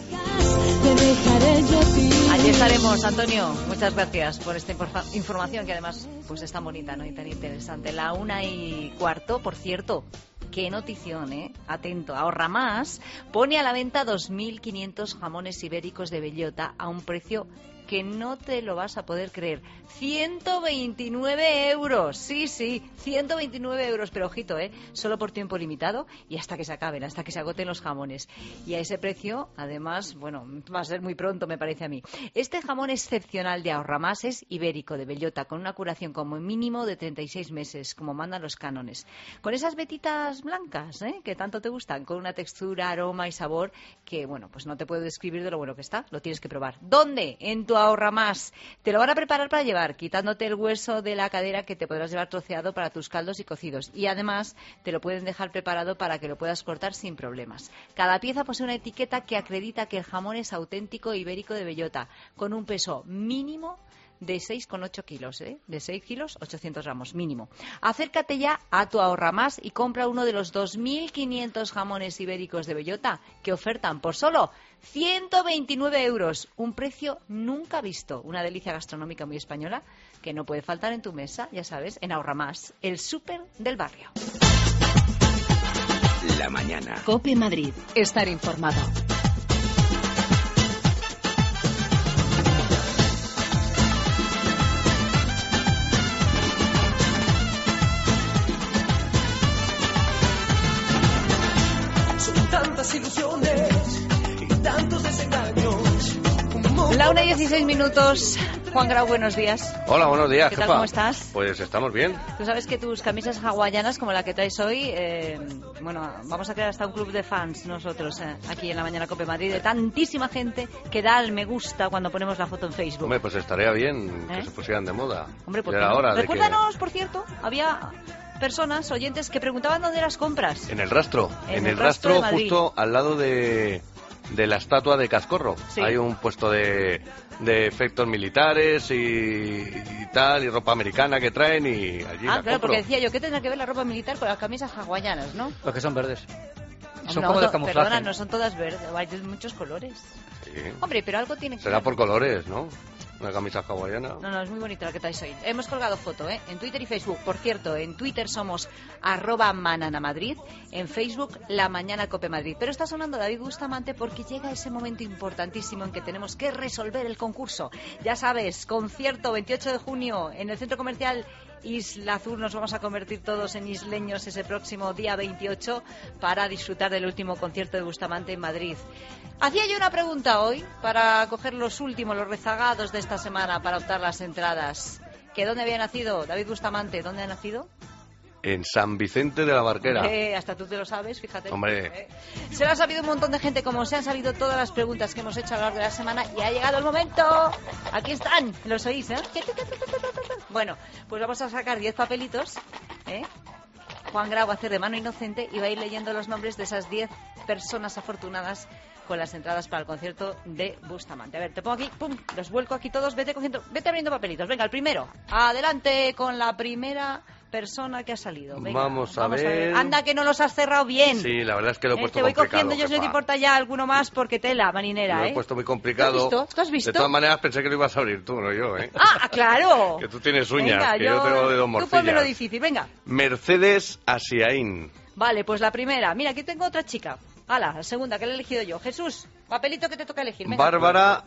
Allí estaremos, Antonio. Muchas gracias por esta infor- información que además pues es tan bonita, ¿no? Y tan interesante. La una y cuarto, por cierto. Qué notición, ¿eh? Atento. Ahorra Más pone a la venta dos mil quinientos jamones ibéricos de bellota a un precio que no te lo vas a poder creer. ciento veintinueve euros. Sí, sí, ciento veintinueve euros. Pero ojito, ¿eh? Solo por tiempo limitado y hasta que se acaben, hasta que se agoten los jamones. Y a ese precio, además, bueno, va a ser muy pronto, me parece a mí. Este jamón excepcional de Ahorramás es ibérico, de bellota, con una curación como mínimo de treinta y seis meses, como mandan los cánones. Con esas vetitas blancas, ¿eh? Que tanto te gustan, con una textura, aroma y sabor que, bueno, pues no te puedo describir de lo bueno que está. Lo tienes que probar. ¿Dónde? En tu Ahorramás. Te lo van a preparar para llevar, quitándote el hueso de la cadera que te podrás llevar troceado para tus caldos y cocidos. Y además te lo pueden dejar preparado para que lo puedas cortar sin problemas. Cada pieza posee una etiqueta que acredita que el jamón es auténtico ibérico de bellota, con un peso mínimo de seis coma ocho kilos, ¿eh? De seis kilos, ochocientos gramos, mínimo. Acércate ya a tu Ahorramás y compra uno de los dos mil quinientos jamones ibéricos de bellota que ofertan por solo ciento veintinueve euros. Un precio nunca visto. Una delicia gastronómica muy española que no puede faltar en tu mesa, ya sabes, en Ahorramás, el súper del barrio. La mañana. COPE Madrid. Estar informado. Tantas ilusiones y tantos desengaños. La una y dieciséis minutos. Juan Grau, buenos días. Hola, buenos días. ¿Qué jefa? tal, cómo estás? Pues estamos bien. Tú sabes que tus camisas hawaianas, como la que traes hoy, eh, bueno, vamos a crear hasta un club de fans nosotros, eh, aquí en la Mañana Cope Madrid, de tantísima gente que da el me gusta cuando ponemos la foto en Facebook. Hombre, pues estaría bien ¿Eh? que se pusieran de moda. Hombre, ¿por Ya qué era no? hora de Recuérdanos, por cierto, había personas, oyentes, que preguntaban dónde las compras. En el rastro. En En, el el rastro de rastro, Madrid. justo al lado de, de la estatua de Cascorro. Sí. Hay un puesto de, de efectos militares y, y tal, y ropa americana que traen y allí Ah, la claro, compro. porque decía yo, ¿qué tendrá que ver la ropa militar con las camisas hawaianas, no? Los que son verdes. Son No, como de no, camuflaje. Perdona, no son todas verdes, hay de muchos colores. Sí. Hombre, pero algo tiene que Será ver. por colores, ¿no? Una camisa hawaiana. No, no, es muy bonita la que traes hoy. Hemos colgado foto, ¿eh? En Twitter y Facebook. Por cierto, en Twitter somos arroba mananamadrid, en Facebook La Mañana Cope Madrid. Pero está sonando David Bustamante porque llega ese momento importantísimo en que tenemos que resolver el concurso. Ya sabes, concierto veintiocho de junio en el Centro Comercial Isla Azul. Nos vamos a convertir todos en isleños ese próximo día veintiocho para disfrutar del último concierto de Bustamante en Madrid. Hacía yo una pregunta hoy para coger los últimos, los rezagados de esta semana para optar las entradas. ¿Que dónde había nacido David Bustamante? ¿Dónde ha nacido? En San Vicente de la Barquera. Eh, hasta tú te lo sabes, fíjate. Hombre. Eh, se lo ha sabido un montón de gente, como se han sabido todas las preguntas que hemos hecho a lo largo de la semana, y ha llegado el momento. Aquí están, los oís, ¿eh? Bueno, pues vamos a sacar diez papelitos, ¿eh? Juan Grau va a hacer de mano inocente y va a ir leyendo los nombres de esas diez personas afortunadas con las entradas para el concierto de Bustamante. A ver, te pongo aquí, pum, los vuelco aquí todos, vete cogiendo, vete abriendo papelitos. Venga, el primero. Adelante con la primera persona que ha salido. Venga, Vamos a ver. Anda que no los has cerrado bien. Sí, la verdad es que lo he Eh, puesto te voy complicado, cogiendo yo, si no te jefa. importa ya alguno más, porque tela, marinera, Lo ¿eh? he puesto muy complicado. ¿Tú has visto? ¿Tú has visto? De todas maneras pensé que lo ibas a abrir tú, no yo, ¿eh? Ah, claro. Que tú tienes uñas, Venga, que yo, tengo dedos Tú ponmelo morcillas. difícil, venga. Mercedes Asiaín. Vale, pues la primera. Mira, aquí tengo otra chica. Hala, la segunda, que la he elegido yo. Jesús, papelito que te toca elegir. Venga. Bárbara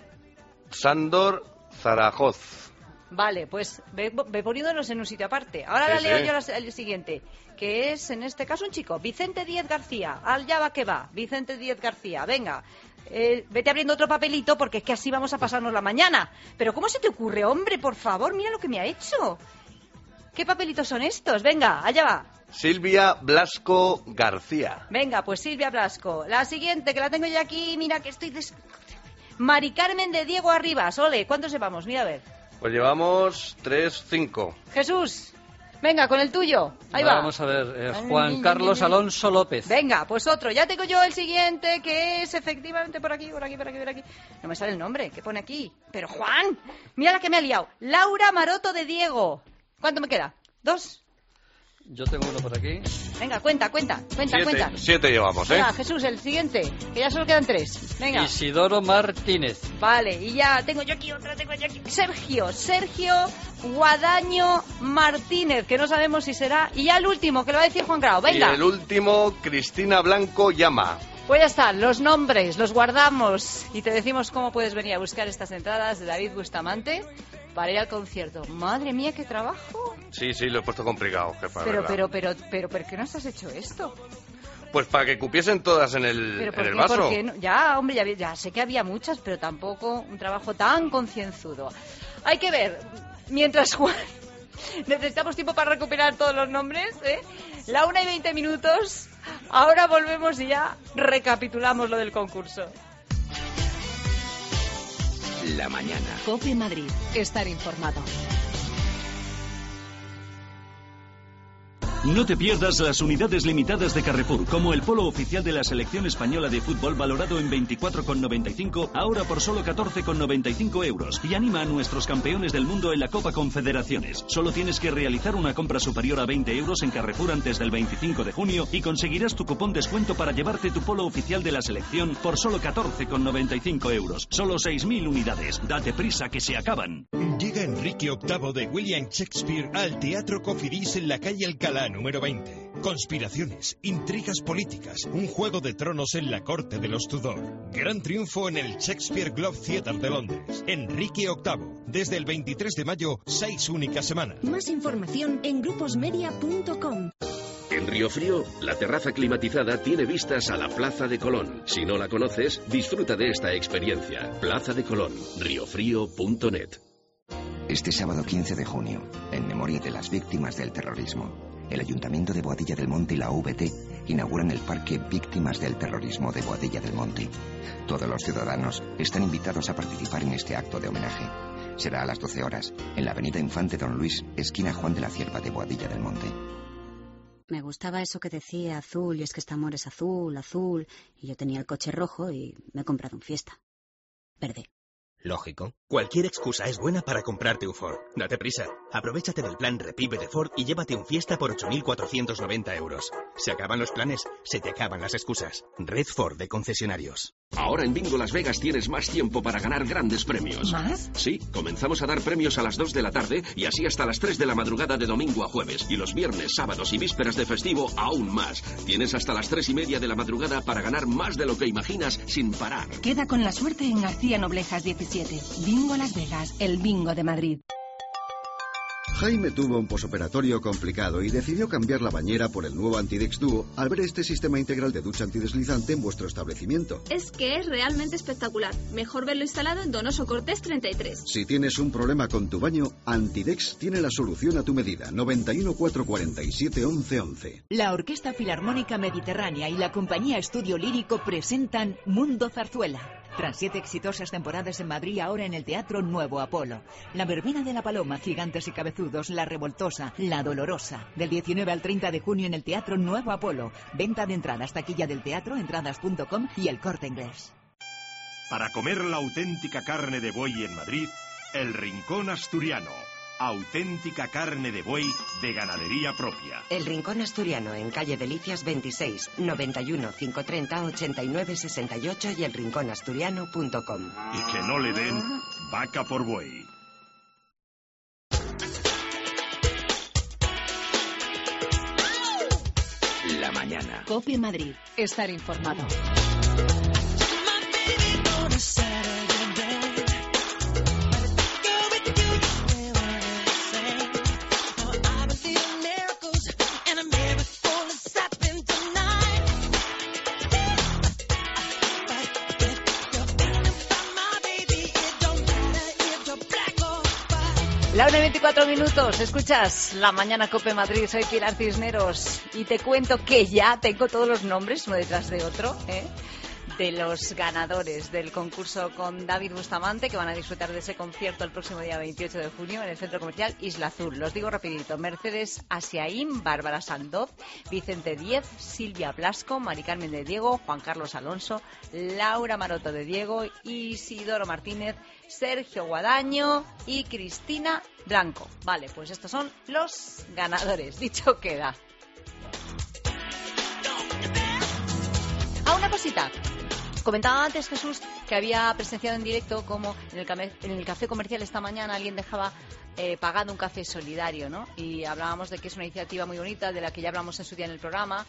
Sándor Zaragoz. Vale, pues ve, ve poniéndonos en un sitio aparte. Ahora Sí, la leo sí. yo la- el siguiente, que es en este caso un chico. Vicente Díez García. Allá va que va. Vicente Díez García. Venga. Eh, vete abriendo otro papelito porque es que así vamos a pasarnos la mañana. Pero ¿cómo se te ocurre, hombre? Por favor, mira lo que me ha hecho. ¿Qué papelitos son estos? Venga, allá va. Silvia Blasco García. Venga, pues Silvia Blasco. La siguiente, que la tengo yo aquí, mira que estoy... Des... Mari Carmen de Diego Arribas. Ole, ¿cuántos llevamos? Mira a ver. Pues llevamos tres, cinco. Jesús, venga, con el tuyo. Ahí va. Vamos a ver, eh, Juan Carlos Alonso López. Venga, pues otro. Ya tengo yo el siguiente, que es efectivamente por aquí, por aquí, por aquí, por aquí. No me sale el nombre, ¿qué pone aquí? Pero Juan, mira la que me ha liado. Laura Maroto de Diego. ¿Cuánto me queda? ¿Dos? Yo tengo uno por aquí. Venga, cuenta, cuenta, cuenta, Siete, cuenta. siete llevamos, ¿eh? Venga, Jesús, el siguiente, que ya solo quedan tres. Venga. Isidoro Martínez. Vale, y ya tengo yo aquí otra, tengo yo aquí. Sergio, Sergio Guadaño Martínez, que no sabemos si será. Y ya el último, que lo va a decir Juan Grau. Venga. Y el último, Cristina Blanco Llama. Pues ya está, los nombres los guardamos y te decimos cómo puedes venir a buscar estas entradas de David Bustamante para ir al concierto. Madre mía, qué trabajo. Sí, sí, lo he puesto complicado, jefa. Pero, ¿verdad? pero, pero, pero, ¿por qué no has hecho esto? Pues para que cupiesen todas en el, ¿Pero por en el qué? vaso. ¿Por qué no? Ya, hombre, ya, ya sé que había muchas, pero tampoco un trabajo tan concienzudo. Hay que ver, mientras Juan... Necesitamos tiempo para recuperar todos los nombres, ¿eh? La una y veinte minutos. Ahora volvemos y ya recapitulamos lo del concurso. La mañana. COPE Madrid. Estar informado. No te pierdas las unidades limitadas de Carrefour, como el polo oficial de la selección española de fútbol valorado en veinticuatro con noventa y cinco, ahora por solo catorce con noventa y cinco euros. Y anima a nuestros campeones del mundo en la Copa Confederaciones. Solo tienes que realizar una compra superior a veinte euros en Carrefour antes del veinticinco de junio y conseguirás tu cupón descuento para llevarte tu polo oficial de la selección por solo catorce con noventa y cinco euros. Solo seis mil unidades. Date prisa que se acaban. Llega Enrique octavo de William Shakespeare al Teatro Cofidis en la calle Alcalá número veinte. Conspiraciones, intrigas políticas, un juego de tronos en la corte de los Tudor. Gran triunfo en el Shakespeare Globe Theatre de Londres. Enrique octavo, desde el veintitrés de mayo, seis únicas semanas. Más información en gruposmedia punto com. En Río Frío, la terraza climatizada tiene vistas a la Plaza de Colón. Si no la conoces, disfruta de esta experiencia. Plaza de Colón, riofrío punto net. Este sábado quince de junio, en memoria de las víctimas del terrorismo, el Ayuntamiento de Boadilla del Monte y la U V T inauguran el Parque Víctimas del Terrorismo de Boadilla del Monte. Todos los ciudadanos están invitados a participar en este acto de homenaje. Será a las doce horas, en la avenida Infante Don Luis, esquina Juan de la Cierva de Boadilla del Monte. Me gustaba eso que decía azul, y es que este amor es azul, azul, y yo tenía el coche rojo y me he comprado un Fiesta verde. Lógico. Cualquier excusa es buena para comprarte un Ford. Date prisa. Aprovechate del plan Repive de Ford y llévate un Fiesta por ocho mil cuatrocientos noventa euros. Se acaban los planes, se te acaban las excusas. Red Ford de concesionarios. Ahora en Bingo Las Vegas tienes más tiempo para ganar grandes premios. ¿Más? Sí, comenzamos a dar premios a las dos de la tarde y así hasta las tres de la madrugada de domingo a jueves. Y los viernes, sábados y vísperas de festivo aún más. Tienes hasta las tres y media de la madrugada para ganar más de lo que imaginas sin parar. Queda con la suerte en García Noblejas diecisiete. Bingo Las Vegas, el bingo de Madrid. Jaime tuvo un posoperatorio complicado y decidió cambiar la bañera por el nuevo Antidex Duo al ver este sistema integral de ducha antideslizante en vuestro establecimiento. Es que es realmente espectacular. Mejor verlo instalado en Donoso Cortés treinta y tres. Si tienes un problema con tu baño, Antidex tiene la solución a tu medida. noventa y uno, cuatrocientos cuarenta y siete, once, once. La Orquesta Filarmónica Mediterránea y la Compañía Estudio Lírico presentan Mundo Zarzuela. Tras siete exitosas temporadas en Madrid, ahora en el Teatro Nuevo Apolo. La Verbena de la Paloma, Gigantes y Cabezudos, La Revoltosa, La Dolorosa. Del diecinueve al treinta de junio en el Teatro Nuevo Apolo. Venta de entradas, taquilla del teatro, entradas punto com y El Corte Inglés. Para comer la auténtica carne de buey en Madrid, El Rincón Asturiano. Auténtica carne de buey de ganadería propia. El Rincón Asturiano en calle Delicias veintiséis, noventa y uno, quinientos treinta, ochenta y nueve, sesenta y ocho y el rincón asturiano punto com. Y que no le den vaca por buey. La mañana. COPE Madrid. Estar informado. La una y veinticuatro minutos, escuchas La Mañana COPE Madrid, soy Pilar Cisneros y te cuento que ya tengo todos los nombres, uno detrás de otro, ¿eh? de los ganadores del concurso con David Bustamante, que van a disfrutar de ese concierto el próximo día veintiocho de junio en el Centro Comercial Isla Azul. Los digo rapidito: Mercedes Asiaín, Bárbara Sandoz, Vicente Diez, Silvia Blasco, Mari Carmen de Diego, Juan Carlos Alonso, Laura Maroto de Diego, Isidoro Martínez, Sergio Guadaño y Cristina Blanco. Vale, pues estos son los ganadores. Dicho queda. A una cosita. Comentaba antes, Jesús, que había presenciado en directo como en el, came, en el café comercial esta mañana alguien dejaba eh, pagando un café solidario, ¿no? Y hablábamos de que es una iniciativa muy bonita, de la que ya hablamos en su día en el programa,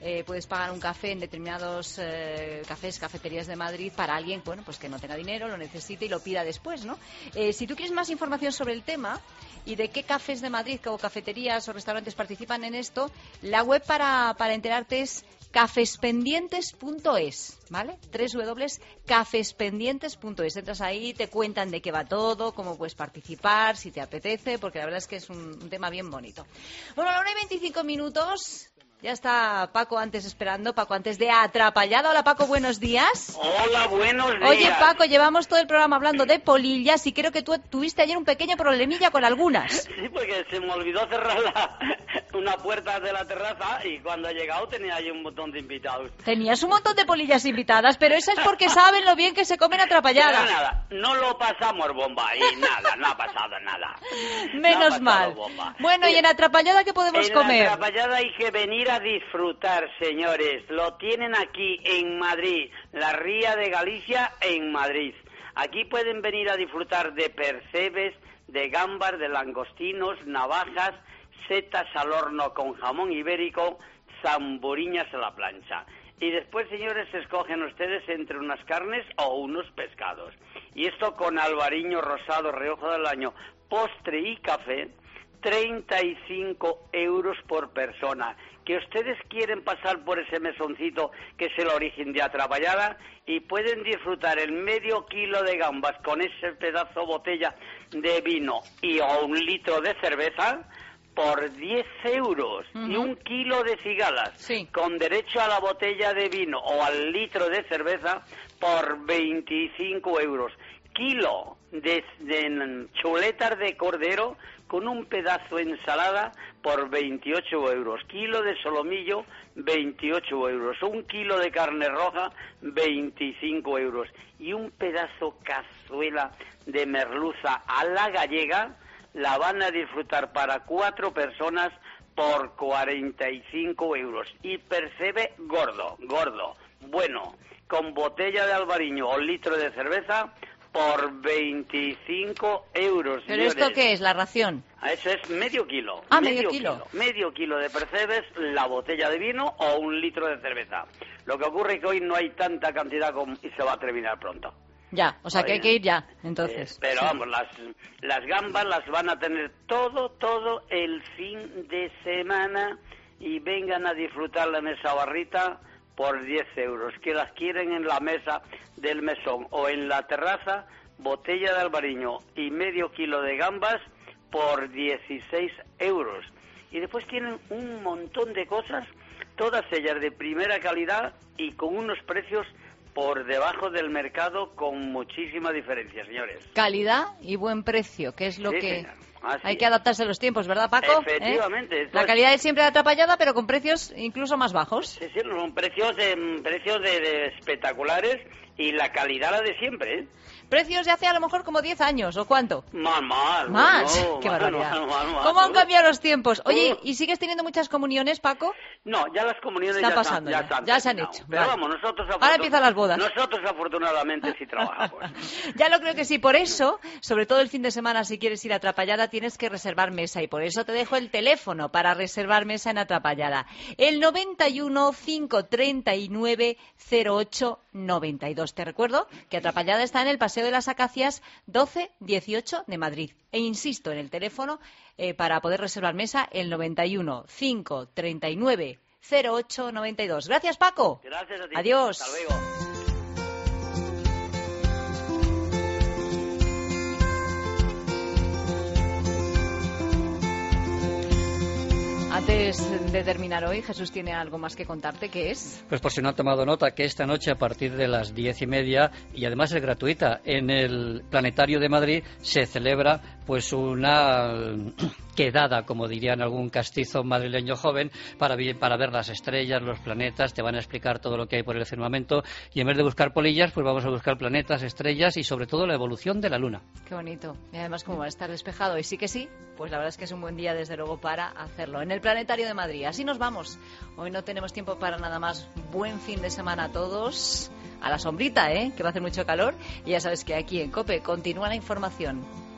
eh, puedes pagar un café en determinados eh, cafés, cafeterías de Madrid para alguien, bueno, pues que no tenga dinero, lo necesite y lo pida después, ¿no? Eh, si tú quieres más información sobre el tema y de qué cafés de Madrid o cafeterías o restaurantes participan en esto, la web para, para enterarte es cafespendientes punto es, ¿vale? doble u doble u doble u punto cafespendientes punto es. Entras ahí, te cuentan de qué va todo, cómo puedes participar, si te apetece, porque la verdad es que es un, un tema bien bonito. Bueno, a la una y veinticinco minutos. Ya está Paco antes esperando, Paco antes de Atrapallada. Hola Paco, buenos días. Hola, buenos días. Oye Paco, llevamos todo el programa hablando de polillas y creo que tú tuviste ayer un pequeño problemilla con algunas. Sí, porque se me olvidó cerrar la, una puerta de la terraza y cuando he llegado tenía ahí un montón de invitados. Tenías un montón de polillas invitadas, pero eso es porque saben lo bien que se comen Atrapallada. Pero nada, no lo pasamos bomba y nada, no ha pasado nada. Menos no mal. Bomba. Bueno, ¿y en Atrapallada qué podemos en comer? En Atrapallada hay que venir a disfrutar, señores. Lo tienen aquí en Madrid, la Ría de Galicia en Madrid. Aquí pueden venir a disfrutar de percebes, de gambas, de langostinos, navajas, setas al horno con jamón ibérico, zamburiñas a la plancha. Y después, señores, escogen ustedes entre unas carnes o unos pescados. Y esto con albariño rosado, reojo del año, postre y café, treinta y cinco euros por persona. Que ustedes quieren pasar por ese mesoncito que es el origen de Atrapallada y pueden disfrutar el medio kilo de gambas con ese pedazo botella de vino y o un litro de cerveza por diez euros. Uh-huh. Y un kilo de cigalas sí. con derecho a la botella de vino o al litro de cerveza por veinticinco euros. Kilo de, de chuletas de cordero con un pedazo de ensalada por veintiocho euros. Kilo de solomillo, veintiocho euros. Un kilo de carne roja, veinticinco euros. Y un pedazo cazuela de merluza a la gallega la van a disfrutar para cuatro personas por cuarenta y cinco euros. Y percebe gordo, gordo, bueno, con botella de albariño o litro de cerveza por veinticinco euros. ¿Pero señores. Esto qué es? ¿La ración? Eso es medio kilo. Ah, medio, medio kilo. kilo. Medio kilo de percebes, la botella de vino o un litro de cerveza. Lo que ocurre es que hoy no hay tanta cantidad como, y se va a terminar pronto. Ya, o sea Oye, que hay que ir ya, entonces. Eh, pero sí. vamos, las, las gambas las van a tener todo, todo el fin de semana y vengan a disfrutarla en esa barrita por diez euros. Que las quieren en la mesa del mesón o en la terraza, botella de albariño y medio kilo de gambas por dieciséis euros. Y después tienen un montón de cosas, todas ellas de primera calidad y con unos precios por debajo del mercado con muchísima diferencia, señores. Calidad y buen precio, que es lo sí, que hay es. Que adaptarse a los tiempos, ¿verdad, Paco? Efectivamente. ¿Eh? La calidad es siempre Atrapallada, pero con precios incluso más bajos. Sí, sí, son precios, de, precios de, de espectaculares y la calidad la de siempre, ¿eh? Precios de hace a lo mejor como diez años, ¿o cuánto? Más, más. ¿Más? No, ¡Qué más, barbaridad! Más, más, más, ¿Cómo más, han cambiado los tiempos? Oye, ¿y sigues teniendo muchas comuniones, Paco? No, ya las comuniones Está ya, pasando ya, ya, ya, ya se han no. hecho. Pero vale. vamos, nosotros... Ahora empiezan las bodas. Nosotros afortunadamente sí trabajamos. Ya lo creo que sí. Por eso, sobre todo el fin de semana, si quieres ir a Atrapallada, tienes que reservar mesa. Y por eso te dejo el teléfono para reservar mesa en Atrapallada. El noventa y uno, cinco treinta y nueve, cero ocho noventa y dos. Te recuerdo que Atrapallada está en el Paseo de las Acacias doce dieciocho de Madrid. E insisto en el teléfono eh, para poder reservar mesa, el noventa y uno, cinco treinta y nueve, cero ocho noventa y dos. Gracias, Paco. Gracias a ti. Adiós. Hasta luego. Antes de terminar hoy, Jesús tiene algo más que contarte, ¿qué es? Pues por si no han tomado nota, que esta noche a partir de las diez y media, y además es gratuita, en el Planetario de Madrid se celebra pues una quedada, como dirían algún castizo madrileño joven, para, para ver las estrellas, los planetas. Te van a explicar todo lo que hay por el firmamento y en vez de buscar polillas, pues vamos a buscar planetas, estrellas y sobre todo la evolución de la Luna. Qué bonito. Y además, como va a estar despejado y sí que sí, pues la verdad es que es un buen día desde luego para hacerlo. En el Planetario de Madrid. Así nos vamos. Hoy no tenemos tiempo para nada más. Buen fin de semana a todos. A la sombrita, ¿eh? Que va a hacer mucho calor. Y ya sabes que aquí en COPE continúa la información.